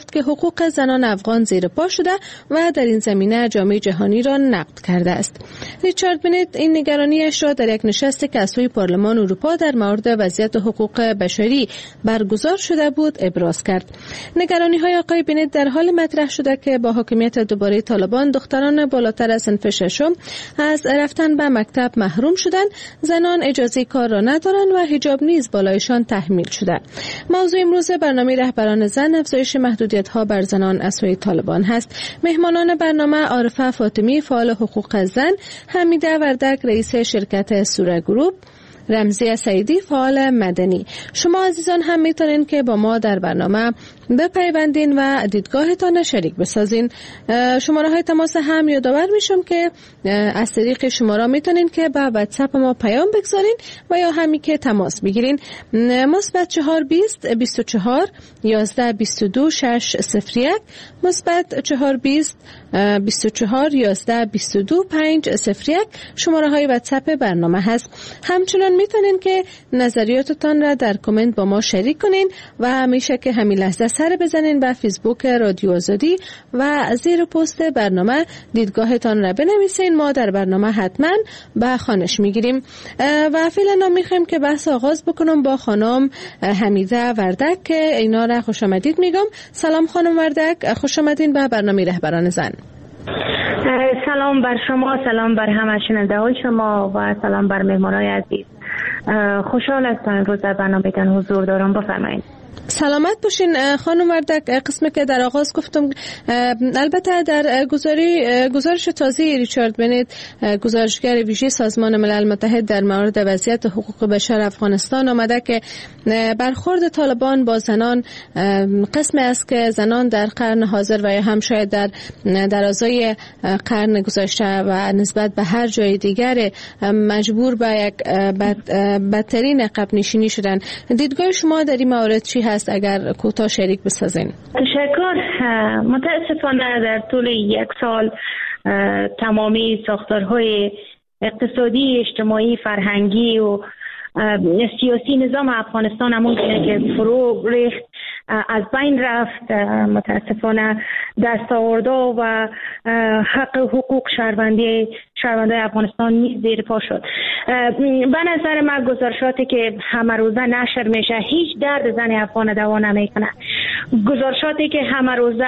گفت که حقوق زنان افغان زیر پا شده و در این زمینه جامعه جهانی را نقد کرده است. ریچارد بنت این نگرانیش را در یک نشست که از سوی پارلمان اروپا در مورد وضعیت حقوق بشری برگزار شده بود ابراز کرد. نگرانی‌های آقای بنت در حال مطرح شده که با حاکمیت دوباره طالبان دختران بالاتر از صنف ششم از رفتن به مکتب محروم شدند، زنان اجازه کار را ندارند و حجاب نیز بالایشان تحمیل شده. موضوع امروز برنامه رهبران زن افزایش محدودیت‌ها بر زنان از سوی طالبان هست. مهمانان برنامه عارفه فاطمی فعال حقوق زن، حمیده وردک رئیس شرکت سوره گروپ، رمزی سعیدی فعال مدنی. شما عزیزان هم میتونین که با ما در برنامه بپیوندین و دیدگاهتان شریک بسازین. شماره های تماس هم یادآور میشم که از طریق شماره میتونین که به واتساپ ما پیام بگذارین و یا همی که تماس بگیرین. مثبت 420 24 11 22 601 مثبت 420 24 11 22 501 شماره های واتساپ برنامه هست. همچنین میتونین که نظریاتتان را در کامنت با ما شریک کنین و همیشه که همین لحظه سر بزنین به فیسبوک رادیو آزادی و زیر پست برنامه دیدگاهتان را بنویسین. ما در برنامه حتما به خوانش میگیریم و فعلا میخوایم که بحث آغاز بکنم با خانم حمیده وردک که اینا را خوش آمدید میگم. سلام خانم وردک، خوش آمدین به برنامه رهبران زن. سلام بر شما، سلام بر همه شنونده شما و سلام بر مهمانای عزیز. خوشحال هستم امروز در برنامه‌تان حضور دارم. بفرمایید. سلامت باشین خانم وردک. قسمی که در آغاز گفتم البته در گزارش تازه ریچارد بنت گزارشگر ویژه سازمان ملل متحد در مورد وضعیت حقوق بشر افغانستان آمده که برخورد طالبان با زنان قسمی است که زنان در قرن حاضر و یا هم شاید در درازای قرن گذشته و نسبت به هر جای دیگر مجبور به یک بدترین عقب نشینی شدن. دیدگاه شما در این مورد چی هست اگر کوتاه شریک بسازین؟ تشکر. متاسفانه در طول یک سال تمامی ساختارهای اقتصادی، اجتماعی، فرهنگی و سیاسی نظام افغانستان همون که فرو ریخت، از بین رفت. متاسفانه دستاوردها و حق حقوق شهروندان افغانستان نیز زیر پا شد. به نظر من گزارشاتی که همه روزه نشر میشه هیچ درد زن افغان دوا نمیکنه. گزارشاتی که همه روزه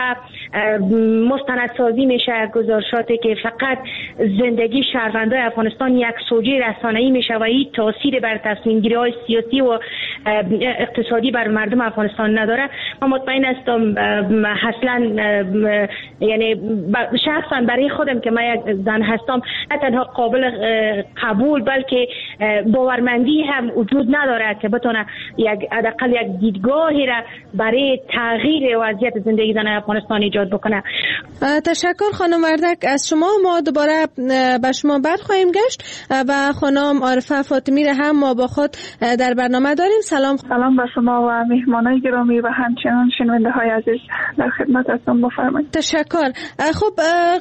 مستندسازی میشه، گزارشاتی که فقط زندگی شهروندان افغانستان یک سوژه رسانه‌ای میشه و این تاثیر بر تصمیم گیری های سیاسی و اقتصادی بر مردم افغانستان نداره. من مطمئن هستم اصلا یعنی شخصا برای خودم که من یک زن هستم نه تنها قابل قبول بلکه باورمندی هم وجود نداره که بتونه حداقل یک دیدگاهی را برای تغییر وضعیت زندگی زن افغانستان ایجاد بکنه. تشکر خانم وردک از شما. ما دوباره به شما برخواهیم گشت و خانم عارفه فاطمی را هم ما با خود در برنامه داریم. سلام به شما و مهمانای گرامی و همچنان شنونده های عزیز، در خدمت هستم. بفرمایید. تشکر. خب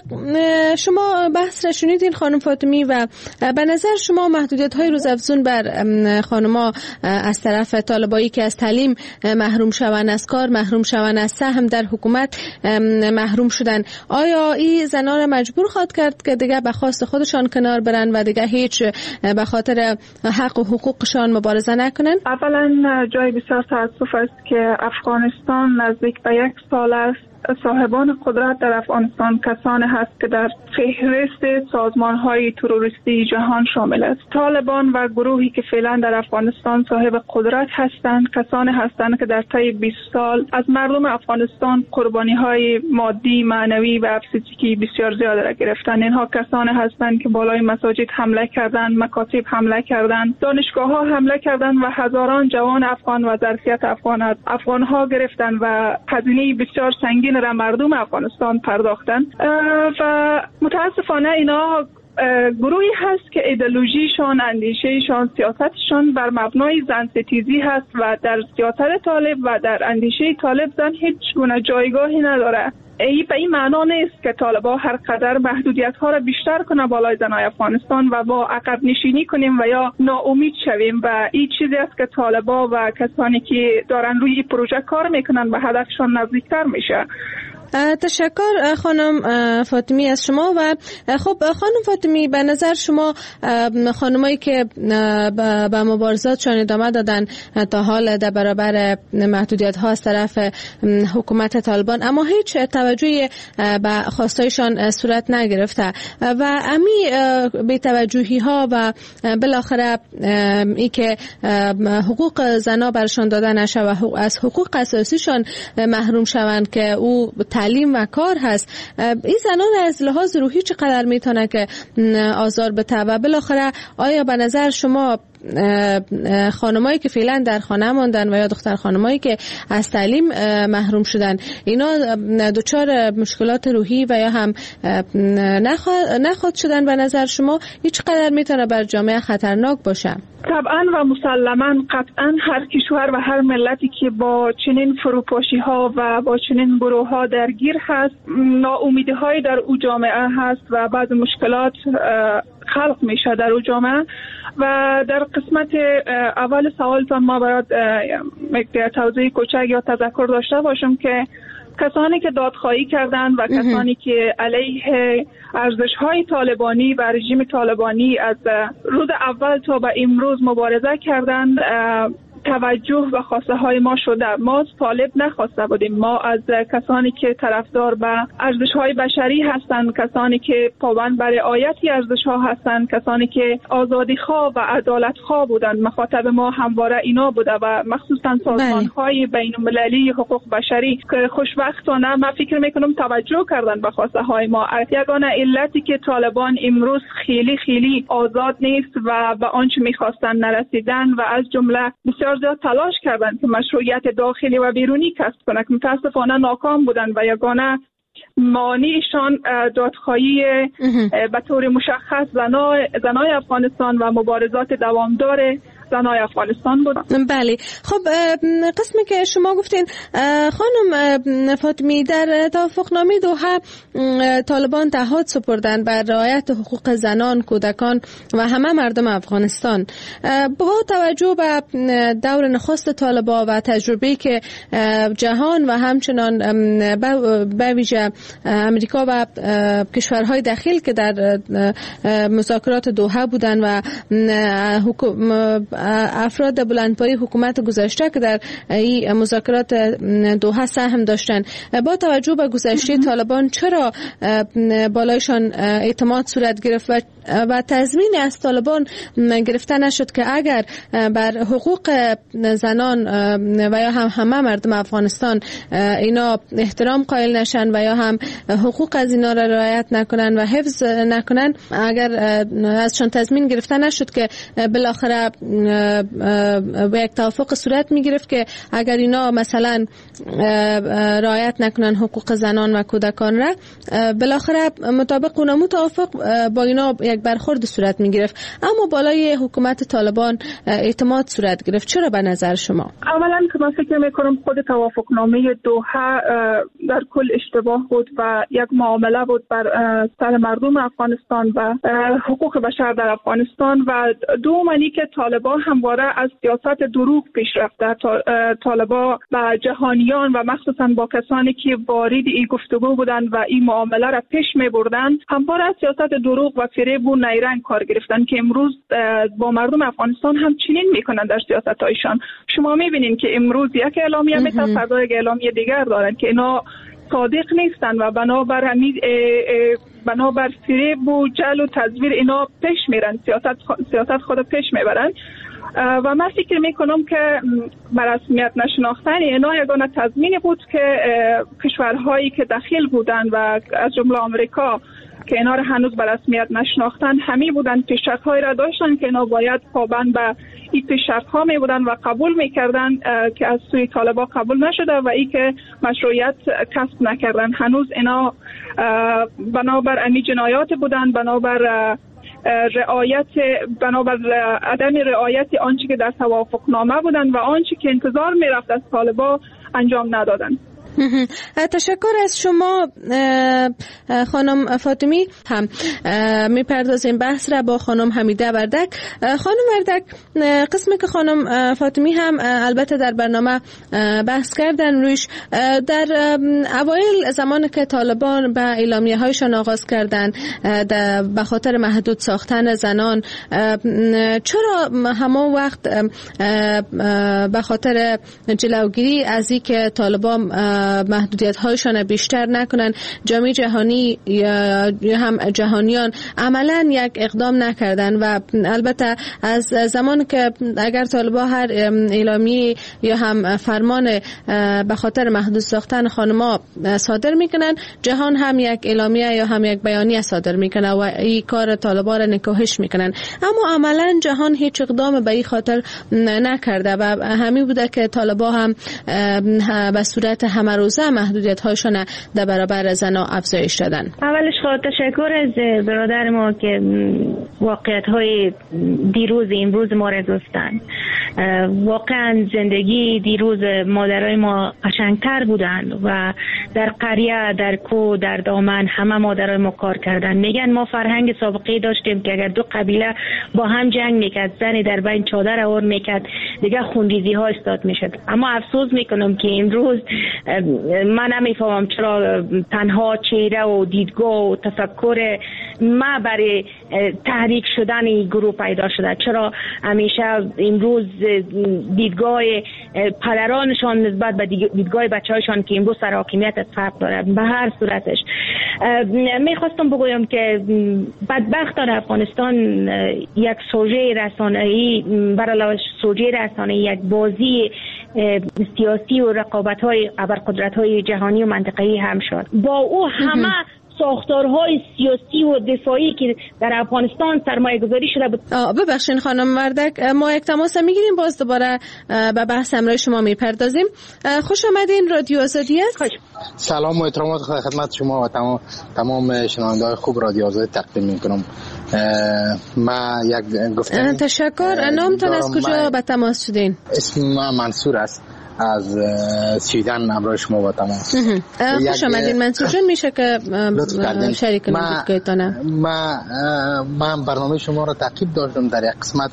شما بحث را شنیدین خانم فاطمی و به نظر شما محدودیت های روزافزون بر خانم‌ها از طرف طالبایی که از تعلیم محروم شوند، از کار محروم شوند، از سهم در حکومت محروم شدن، آیا این زنان را مجبور خواهد کرد که دیگه به خواست خودشان کنار برن و دیگه هیچ به خاطر حق و حقوقشان مبارزه نکنن؟ اولا جای بسیار تاسف است که افغانستان نزدیک به 1 سال است صاحبان قدرت در افغانستان کسانی هست که در فهرست سازمان‌های تروریستی جهان شامل است. طالبان و گروهی که فعلا در افغانستان صاحب قدرت هستند کسانی هستند که در طی 20 سال از مردم افغانستان قربانی‌های مادی، معنوی و فیزیکی بسیار زیاد را گرفتند. اینها کسانی هستند که بالای مساجد حمله کردند، مکاتب حمله کردند، دانشگاه‌ها حمله کردند و هزاران جوان افغان و ظرفیت افغان‌ها گرفتند و هزینه بسیار سنگین را مردم افغانستان پرداختند و متاسفانه اینا گروهی هست که ایدئولوژیشان، اندیشهشان، سیاستشان بر مبنای زن ستیزی هست و در سیاست طالب و در اندیشه طالب زن هیچ گونه جایگاهی نداره. به این معنا نیست که طالبان هر قدر محدودیت ها را بیشتر کنه بالای زنای افغانستان و با عقب نشینی کنیم و یا ناامید شویم و این چیزی است که طالبان و کسانی که دارن روی پروژه کار میکنن به هدفشان نزدیکتر میشه. تشکر خانم فاطمی از شما. و خب خانم فاطمی، به نظر شما خانمایی که به مبارزاتشان ادامه دادن تا حال در برابر محدودیت ها از طرف حکومت طالبان، اما هیچ توجهی به خواستایشان صورت نگرفته و امی بی توجهی ها و بالاخره ای که حقوق زنا برشان داده نشه و از حقوق اساسیشان محروم شوند که او تعلیم و کار هست، این زنان از لحاظ روحی چقدر میتونه که آزار بده؟ و بالاخره آیا به نظر شما خانمایی که فعلا در خانه ماندن و یا دختر خانمایی که از تعلیم محروم شدن، اینا دچار مشکلات روحی و یا هم نخواد شدن، به نظر شما هیچ قدر میتونه بر جامعه خطرناک باشه؟ طبعا و مسلما قطعا هر کشور و هر ملتی که با چنین فروپاشی ها و با چنین گروه ها درگیر هست، ناامیدی های در او جامعه هست و بعض مشکلات خلق میشه در او جامعه. و در قسمت اول سوالتان ما باید توضیح کوچک یا تذکر داشته باشم که کسانی که دادخواهی کردند و کسانی که علیه ارزش‌های طالبانی و رژیم طالبانی از روز اول تا به امروز مبارزه کردند، توجه و خواسته های ما شده. ما طالب نخواسته بودیم. ما از کسانی که طرفدار به ارزش های بشری هستند، کسانی که پابند بر رعایت ارزش ها هستند، کسانی که آزادی خواه و عدالت خواه بودند، مخاطب ما همواره اینا بوده و مخصوصا سازمان های بین المللی حقوق بشری که خوشبختانه من فکر میکنم توجه کردن به خواسته های ما. یگانه علتی که طالبان امروز خیلی آزاد نیست و به آنچه میخواستن نرسیدن و از جمله بسیار زیاد تلاش کردند که مشروعیت داخلی و بیرونی کسب کنند، متاسفانه ناکام بودند و یگانه مانعشان دادخواهی به طور مشخص زنای افغانستان و مبارزات دوامدار زنای افغانستان بود. بله، خب قسمی که شما گفتین خانم فاطمی، در توافقنامه دوحه طالبان تعهد سپردن بر رعایت حقوق زنان، کودکان و همه مردم افغانستان. با توجه به دور نخست طالبان و تجربه‌ای که جهان و همچنان به ویژه امریکا و کشورهای داخل که در مذاکرات دوحه بودن و افراد بلندپایه حکومت گذشته که در این مذاکرات دوحه سهم داشتن، با توجه به گذشته طالبان چرا بالایشان اعتماد صورت گرفت و تضمین از طالبان گرفته نشد که اگر بر حقوق زنان و یا هم همه مردم افغانستان اینا احترام قائل نشن و یا هم حقوق از اینا را رعایت نکنن و حفظ نکنن، اگر ازشان تضمین گرفته نشد که بالاخره به یک توافق صورت می گرفت که اگر اینا مثلا رعایت نکنن حقوق زنان و کودکان را، بالاخره مطابق اونمو توافق با اینا یک برخورد صورت می گرفت. اما بالای حکومت طالبان اعتماد صورت گرفت. چرا به نظر شما؟ اولا که من فکر می کنم خود توافقنامه دوحه در کل اشتباه بود و یک معامله بود بر سر مردم افغانستان و حقوق بشر در افغانستان. و دومانی که طالبان همواره از سیاست دروغ پیش رفته. طالبان با جهانیان و مخصوصا با کسانی که وارد این گفتگو بودند و این معامله را پیش می بردند همواره از سیاست دروغ و فریب و نیرنگ کار گرفتن که امروز با مردم افغانستان هم چنین میکنند در سیاست‌هایشان. شما میبینید که امروز یک اعلامیه میتونه فردا یک اعلامیه دیگر دارند که اینا صادق نیستن و بنابر فریب و جعل و تزویر اینا پیش میرن، سیاست خود پیش میبرن. و من فکر میکنم که بر رسمیت نشناختن اینا یگانه تضمین بود که کشورهایی که داخل بودن و از جمله آمریکا که اینا را هنوز بر رسمیت نشناختن همی بودن، پیشرفت‌هایی را داشتن که اینا باید پابند به این پیشرفت‌ها می بودن و قبول میکردن که از سوی طالبان قبول نشده و این که مشروعیت کسب نکردن. هنوز اینا بنابر امی جنایات بودن، بنابر عدم رعایت آنچه که در توافقنامه بودن و آنچه که انتظار میرفت از طالبان انجام ندادن. تشکر از شما خانم فاطمی. هم میپردازیم بحث را با خانم حمیده وردک. خانم وردک، قسمی که خانم فاطمی هم البته در برنامه بحث کردن رویش، در اوایل زمانی که طالبان به اعلامیه هایشان آغاز کردن به خاطر محدود ساختن زنان، چرا همان وقت به خاطر جلوگیری از این که طالبان محدودیت هایشان بیشتر نکنن، جامعه جهانی یا هم جهانیان عملا یک اقدام نکردن؟ و البته از زمان که اگر طالبان هر اعلامیه یا هم فرمان به خاطر محدود ساختن خانما صادر میکنن، جهان هم یک اعلامیه یا هم یک بیانیه صادر میکنه و این کار طالبان را نکوهش میکنن. اما عملا جهان هیچ اقدام به این خاطر نکرده و همین بوده که طالبان هم به صورت همه روزه محدودیت هاشون در برابر زنان افزایش دادن. اولش تشکر از برادر ما که واقعیت های دیروز امروز ما را گفتن. واقعا زندگی دیروز مادرای ما قشنگتر بودن و در قریه، در کو، در دامن همه مادرای ما کار کردن. میگن ما فرهنگ سابقه داشتیم که اگر دو قبیله با هم جنگ میکرد، زنی در بین چادر آور میکرد، دیگه خونریزی ها استاد میشد. اما افسوس میکنم که امروز من نمیفهمم چرا تنها چهره و دیدگاه و تفکر ما برای تحریک شدن این گروه پیدا شده. چرا همیشه امروز دیدگاه پدرانشان نسبت به دیدگاه بچه‌هایشان که امروز سر حاکمیت فرق داره؟ به هر صورتش میخواستم بگویم که بدبختانه افغانستان یک سوژه رسانه‌ای برای سوژه رسانه‌ای یک بازی سیاسی و رقابت‌های ابرقدرت‌های جهانی و منطقه‌ای هم شد. با او همه ساختارهای سیاسی و دفاعی که در افغانستان سرمایه گذاری شده بود. ببخشید خانم وردک، ما یک تماس میگیریم، باز دوباره به بحث امروز شما میپردازیم. خوش آمدین، رادیو آزادی است. سلام و احترامات خدمت شما و تمام شنونده‌های خوب رادیو آزادی تقدیم میکنم. ما یک گفتم تشکر. نامتون از کجا به تماس شدین؟ اسم من منصور است، از سویدن همراه شما با تماس. خوش آمدین منصور جان، میشه که شریک کنید دیدگاهتان؟ من برنامه شما را تعقیب داشتم. در یک قسمت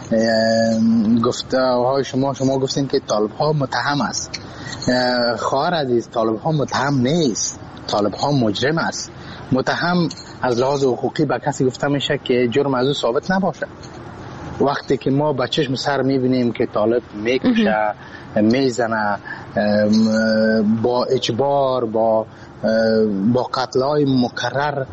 گفته های شما گفتین که طالب ها متهم است. خواهر عزیز، طالب ها متهم نیست، طالب ها مجرم است. متهم از لحاظ حقوقی به کسی گفته میشه که جرم از او ثابت نباشه. وقتی که ما با چشم سر میبینیم که طالب میکشه، میزنه، با اجبار، با قتل‌های مکرر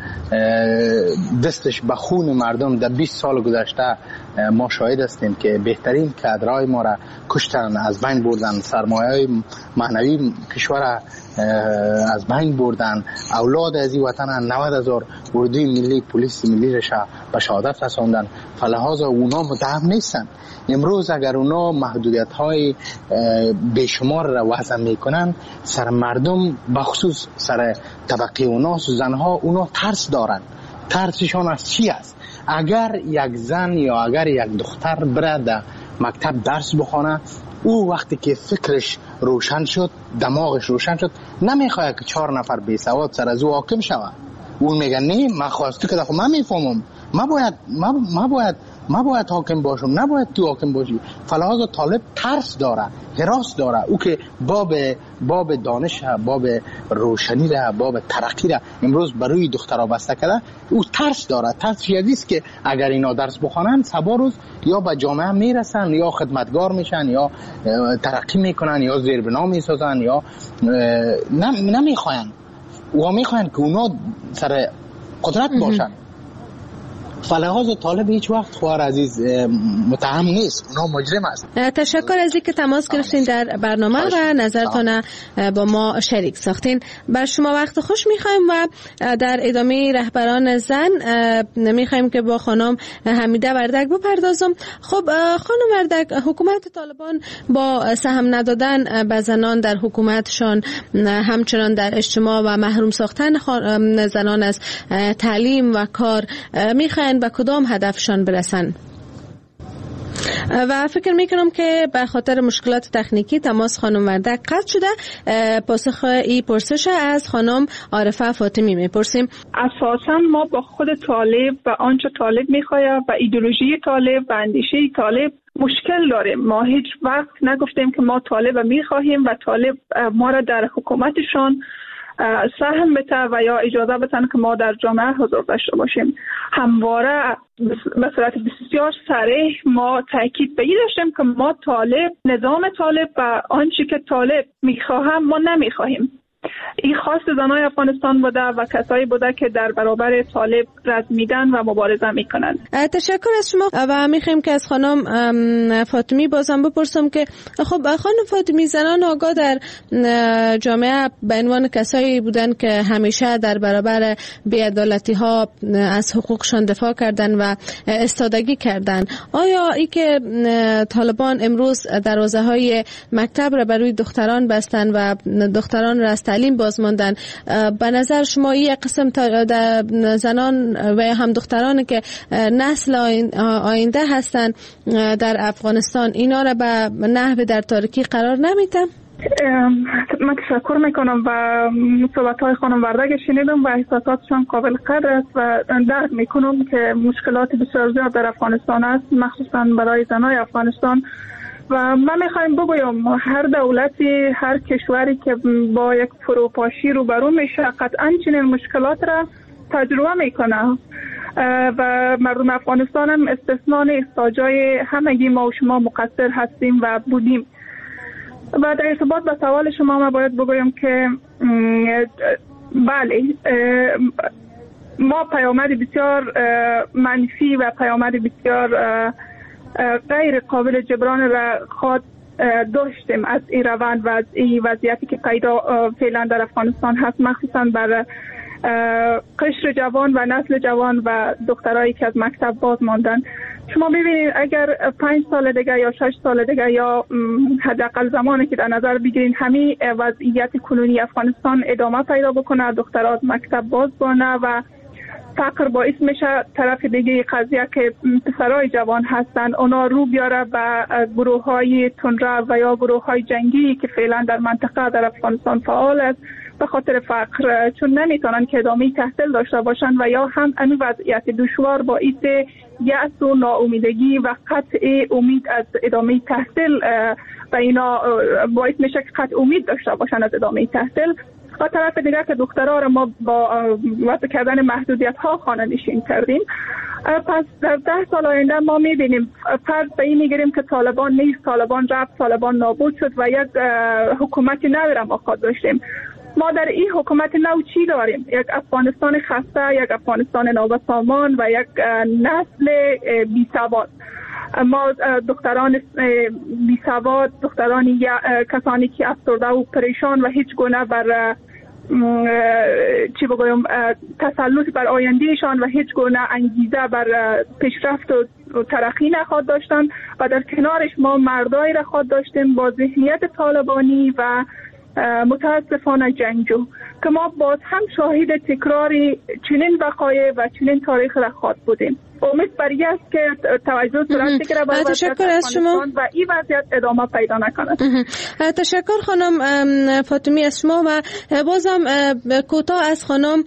دستش به خون مردم در 20 سال گذشته ما شاهد هستیم که بهترین کادرهای ما را کشتن، از بین بردن، سرمایه‌های معنوی کشور از بین بردن، اولاد از این وطن 90,000 اردوی ملی، پلیس ملی را به شهادت رساندن. فلحاظ اونا متهم نیستن. امروز اگر اونا محدودیت‌های بیشمار را وضع میکنن، سر مردم بخصوص سر طبقه اوناس و زنها، اونا ترس دارن. ترسشان از چی است؟ اگر یک زن یا اگر یک دختر بره در مکتب درس بخونه، او وقتی که فکرش روشن شد، دماغش روشن شد، نمیخواد که 4 نفر بی سواد سر از او حاکم شود. اون میگن نه، من خواستی که خب من میفهمم، ما باید حاکم باشم، نباید تو حاکم باشی. فلحاظ طالب ترس داره، هراس داره. او که باب دانش، باب روشنی را، باب ترقی را امروز بروی دخترها بسته کرده. او ترس داره. ترس یادیست که اگر اینا درس بخونن، سبا روز یا به جامعه میرسن، یا خدمتگار میشن، یا ترقی میکنن، یا زیربنا میسازن، یا نمیخواین و میخواین که اونا سر قدرت باشن. فلحاظ طالب هیچ وقت خواهر عزیز متهم نیست، اونا مجرم است. تشکر از اینکه تماس گرفتین در برنامه و نظرتان با ما شریک ساختین. بر شما وقت خوش میخوایم و در ادامه رهبران زن میخوایم که با خانم حمیده وردک بپردازم. خب خانم وردک، حکومت طالبان با سهم ندادن به زنان در حکومتشان، همچنان در اجتماع و محروم ساختن زنان از تعلیم و کار، میخواین به کدام هدفشان برسن؟ و فکر میکنم که به خاطر مشکلات تکنیکی تماس خانم وردک قطع شده. پاسخ این پرسش از خانم عارفه فاطمی میپرسیم. اساسا ما با خود طالب و آنچه طالب میخواد و ایدئولوژی طالب و اندیشه طالب مشکل داریم. ما هیچ وقت نگفتیم که ما طالب میخواهیم و طالب ما را در حکومتشان سهم بده و یا اجازه بدن که ما در جامعه حضور داشته باشیم. همواره به صورت بسیار صریح ما تاکید به این داشتیم که ما طالب، نظام طالب و آنچه که طالب میخواهم ما نمیخواهیم. این خاص زنای افغانستان بوده و کسایی بوده که در برابر طالب رد میدن و مبارزه میکنن. تشکر از شما و میخوایم که از خانم فاطمی بازم بپرسم که خب خانم فاطمی، زنان آگاه در جامعه به عنوان کسایی بودن که همیشه در برابر بی‌عدالتی ها از حقوقشان دفاع کردن و استادگی کردن. آیا ای که طالبان امروز دروازه های مکتب را برای دختران بستن و دختران را تعلیم بازماندن، به نظر شما این قسم زنان و هم دختران که نسل آینده هستند در افغانستان، اینا را به نحو در تاریکی قرار نمیده؟ من تشکر میکنم و صحبت‌های خانم وردک شنیدم و احساساتشان قابل قدر است و درک میکنم که مشکلات بسیار زیاد در افغانستان است، مخصوصا برای زنای افغانستان. و من میخوایم بگویم هر دولتی، هر کشوری که با یک فروپاشی روبرو میشه قطعا چنین مشکلات را تجربه میکنه و مردم افغانستان هم استثناء نیست. تا جای همگی ما و شما مقصر هستیم و بودیم. و در ارتباط با سوال شما من باید بگویم که بله، ما پیامد بسیار منفی و پیامد بسیار غیر قابل جبران را خود داشتیم از این روند و از این وضعیتی که پیدا فعلا در افغانستان هست، مخصوصا بر قشر جوان و نسل جوان و دخترایی که از مکتب باز ماندن. شما ببینید اگر 5 سال دیگه یا 6 سال دیگه یا حداقل زمانی که در نظر بگیرین همین وضعیت کنونی افغانستان ادامه پیدا بکنه، دخترها از مکتب باز بانه و فقر باعث میشه طرف دیگه قضیه که پسرای جوان هستن اونا رو بیاره به گروه های تندرو و یا گروه های جنگی که فعلا در منطقه در افغانستان فعال است، به خاطر فقر چون نمیتونن که ادامه تحصیل داشته باشن و یا هم این وضعیت دشوار باعث یأس و ناامیدگی و قطع امید از ادامه تحصیل و اینا باعث میشه که قطع امید داشته باشن از ادامه تحصیل. و طرف دیگر که دخترها را ما با وضع کردن محدودیت ها خانه نشین کردیم. پس در 10 سال آینده ما میبینیم فرض به این میگیریم که طالبان نیست، طالبان رفت، طالبان نابود شد و یک حکومت نو را ما خود داشتیم. ما در این حکومت نو چی داریم؟ یک افغانستان خسته، یک افغانستان نابسامان و یک نسل بی‌سواد. ما دختران بی‌سواد، دخترانی کسانی که افسرده و پریشان و هیچ گونه بر تسلط بر آیندهشان و هیچ گونه انگیزه بر پیشرفت و ترقی نخواد داشتن و در کنارش ما مردایی را خود داشتیم با ذهنیت طالبانی و متاسفانه جنگجو که ما باز هم شاهد تکراری چنین وقایع و چنین تاریخ را خود بودیم. امید بر این است که توجه صورت بگیره و تشکر از شما و این وضعیت ادامه پیدا نکنه. تشکر خانم فاطمی از شما و بازم کوتاه از خانم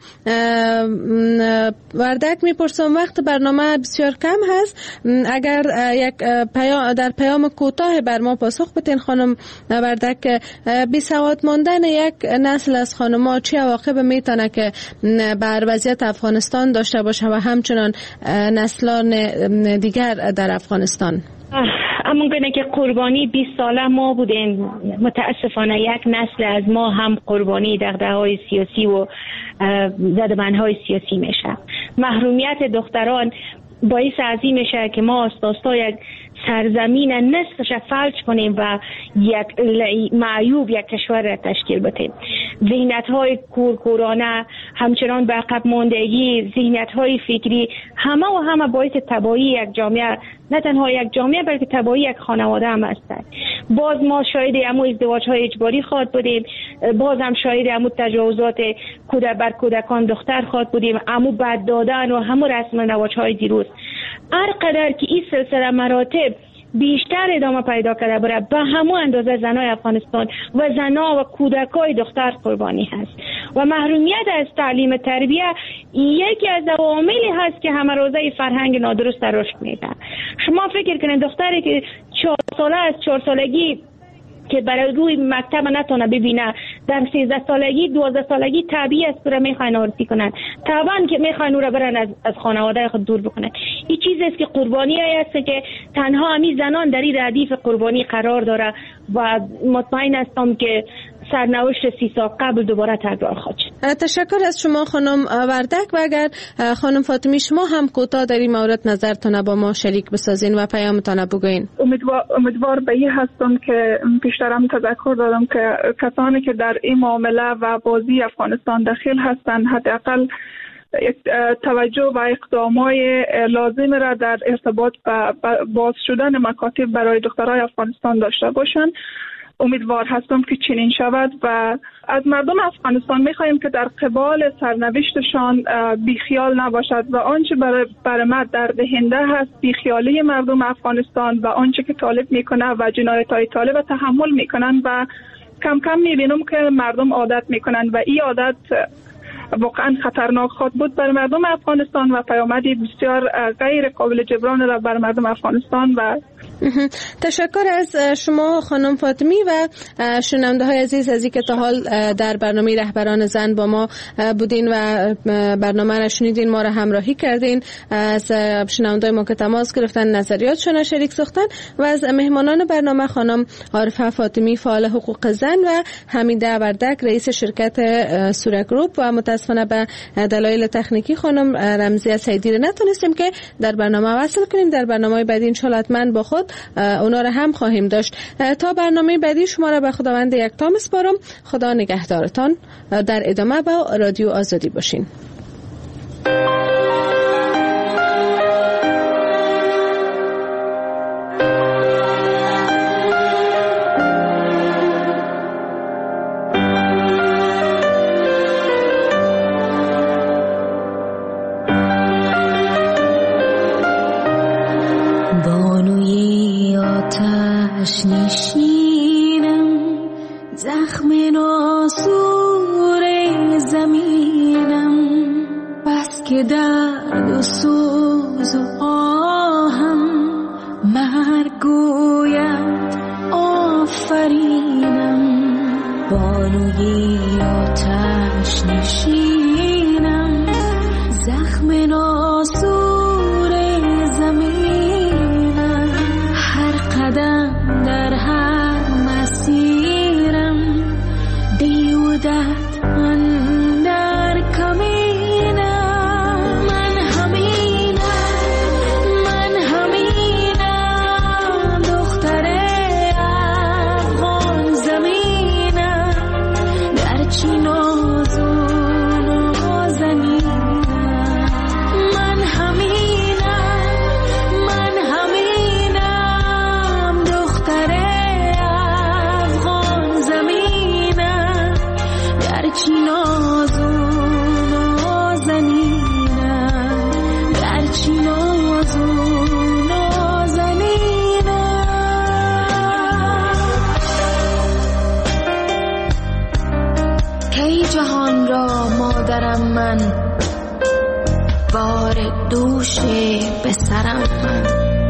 وردک میپرسم. وقت برنامه بسیار کم هست، اگر یک در پیام کوتاه بر ما پاسخ بدین خانم وردک. بی‌سواد ماندن یک نسل از خانم‌ها چه عواقب میتونه که بر وضعیت افغانستان داشته باشه و همچنان نسلان دیگر در افغانستان؟ همونگونه که قربانی 20 ساله ما بودیم، متاسفانه یک نسل از ما هم قربانی دغدغه‌های سیاسی و زدبندهای سیاسی میشه. محرومیت دختران باعث ازی میشه که ما اساسا یک سرزمین نصفش فلج کنیم و یک معیوب یک کشور را تشکیل بدیم. ذهنیت‌های کورکورانه، همچنان به عقب ماندگی، ذهنیت‌های فکری همه باعث تباهی یک جامعه، نه تنها یک جامعه بلکه تباهی یک خانواده هم هستند. باز ما شاهد امو ازدواج‌های اجباری خواهد بودیم، باز هم شاهد امو تجاوزات بر کودکان دختر خواهد بودیم، امو بد دادن و همو رسم و رواج‌های دیروز. هر قدر که این سلسله مراتب بیشتر ادامه پیدا کرده بره، به همون اندازه زنای افغانستان و زنا و کودکای دختر قربانی هست و محرومیت از تعلیم تربیه یکی از عواملی هست که همه روزه فرهنگ نادرست رشد میده. شما فکر کنید دختری که 4 ساله از 4 سالگی که برای روی مکتب نتونه ببینه، در 13 سالگی 12 سالگی طبیعی است که میخواین آرزی کنن، طبعا که میخواین او را برن از خانواده خود دور بکنن. این چیزی است که قربانی است که تنها همین زنان در این ردیف قربانی قرار داره و مطمئن هستم که سرنوشت 30 سال قبل دوباره تکرار خواهد شد. تشکر از شما خانم وردک و اگر خانم فاطمی شما هم کوتاه در این مورد نظرتون با ما شریک بسازین و پیامتون بگوین. امیدوار به این هستم که پیشترم تذکر دادم که کسانی که در این معامله و بازی افغانستان داخل هستند حداقل توجه و اقدامات لازم را در ارتباط با باز شدن مکاتب برای دخترای افغانستان داشته باشند. امیدوار هستم که چنین شود و از مردم افغانستان می‌خواهیم که در قبال سرنوشتشان بیخیال نباشد و آنچه برای ما درددهنده هست بیخیالی مردم افغانستان و آنچه که طالب میکنه و جنایت‌های طالب تحمل میکنن و کم کم میبینم که مردم عادت میکنن و این عادت واقعا خطرناک خواهد بود برای مردم افغانستان و پیامدی بسیار غیر قابل جبران را برای مردم افغانستان. و تشکر از شما خانم فاطمی و شنونده های عزیز از اینکه تا حال در برنامه رهبران زن با ما بودین و برنامه را شنیدین، ما را همراهی کردین. از شنونده ما که تماس گرفتن نظریاتشون را شریک ساختن و از مهمانان برنامه خانم عارفه فاطمی فعال حقوق زن و حمیده وردک رئیس شرکت سوره گروپ و متاسفانه به دلایل تکنیکی خانم رمزی سیدی را نتونستیم که در برنامه وصل کنیم. در برنامه بعدی ان شاء الله حتما با خود اونا را هم خواهیم داشت. تا برنامه بعدی شما را به خداوند یکتا میسپارم. خدا نگهدارتان. در ادامه با رادیو آزادی باشین. نشینم زخم ناسور زمینم، بس که درد و سوز و آهم مرگ گوید آفرینم. بانوی آتش نشینم زخم ناسور زمینم، هر قدم در هر مسیرم دیودت اندر کمینم. من همینم دختر افغان زمینم، در چی ناز و نازنینم. من همینم دختر افغان زمینم، در چی ناز و نازنینم، در چی ناز و نازنینم. کی جهان را مادرم من، بار دوش به سرم من،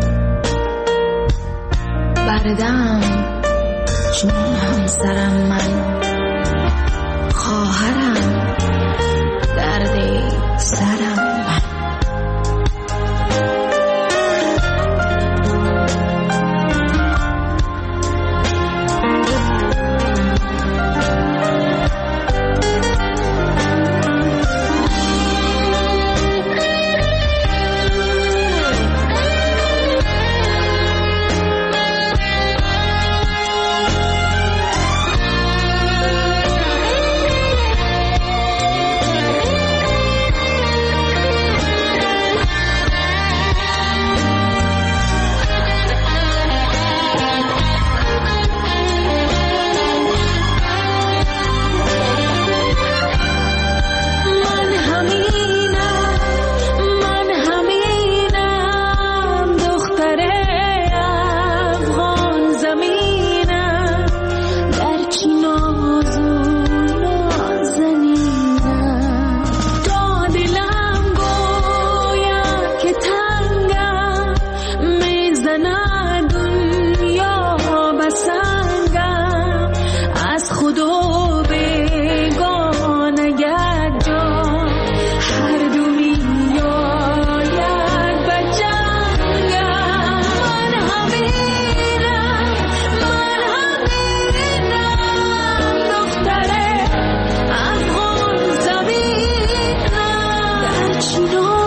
بردم چون همسرم من، خواهرم درد سرم من. چی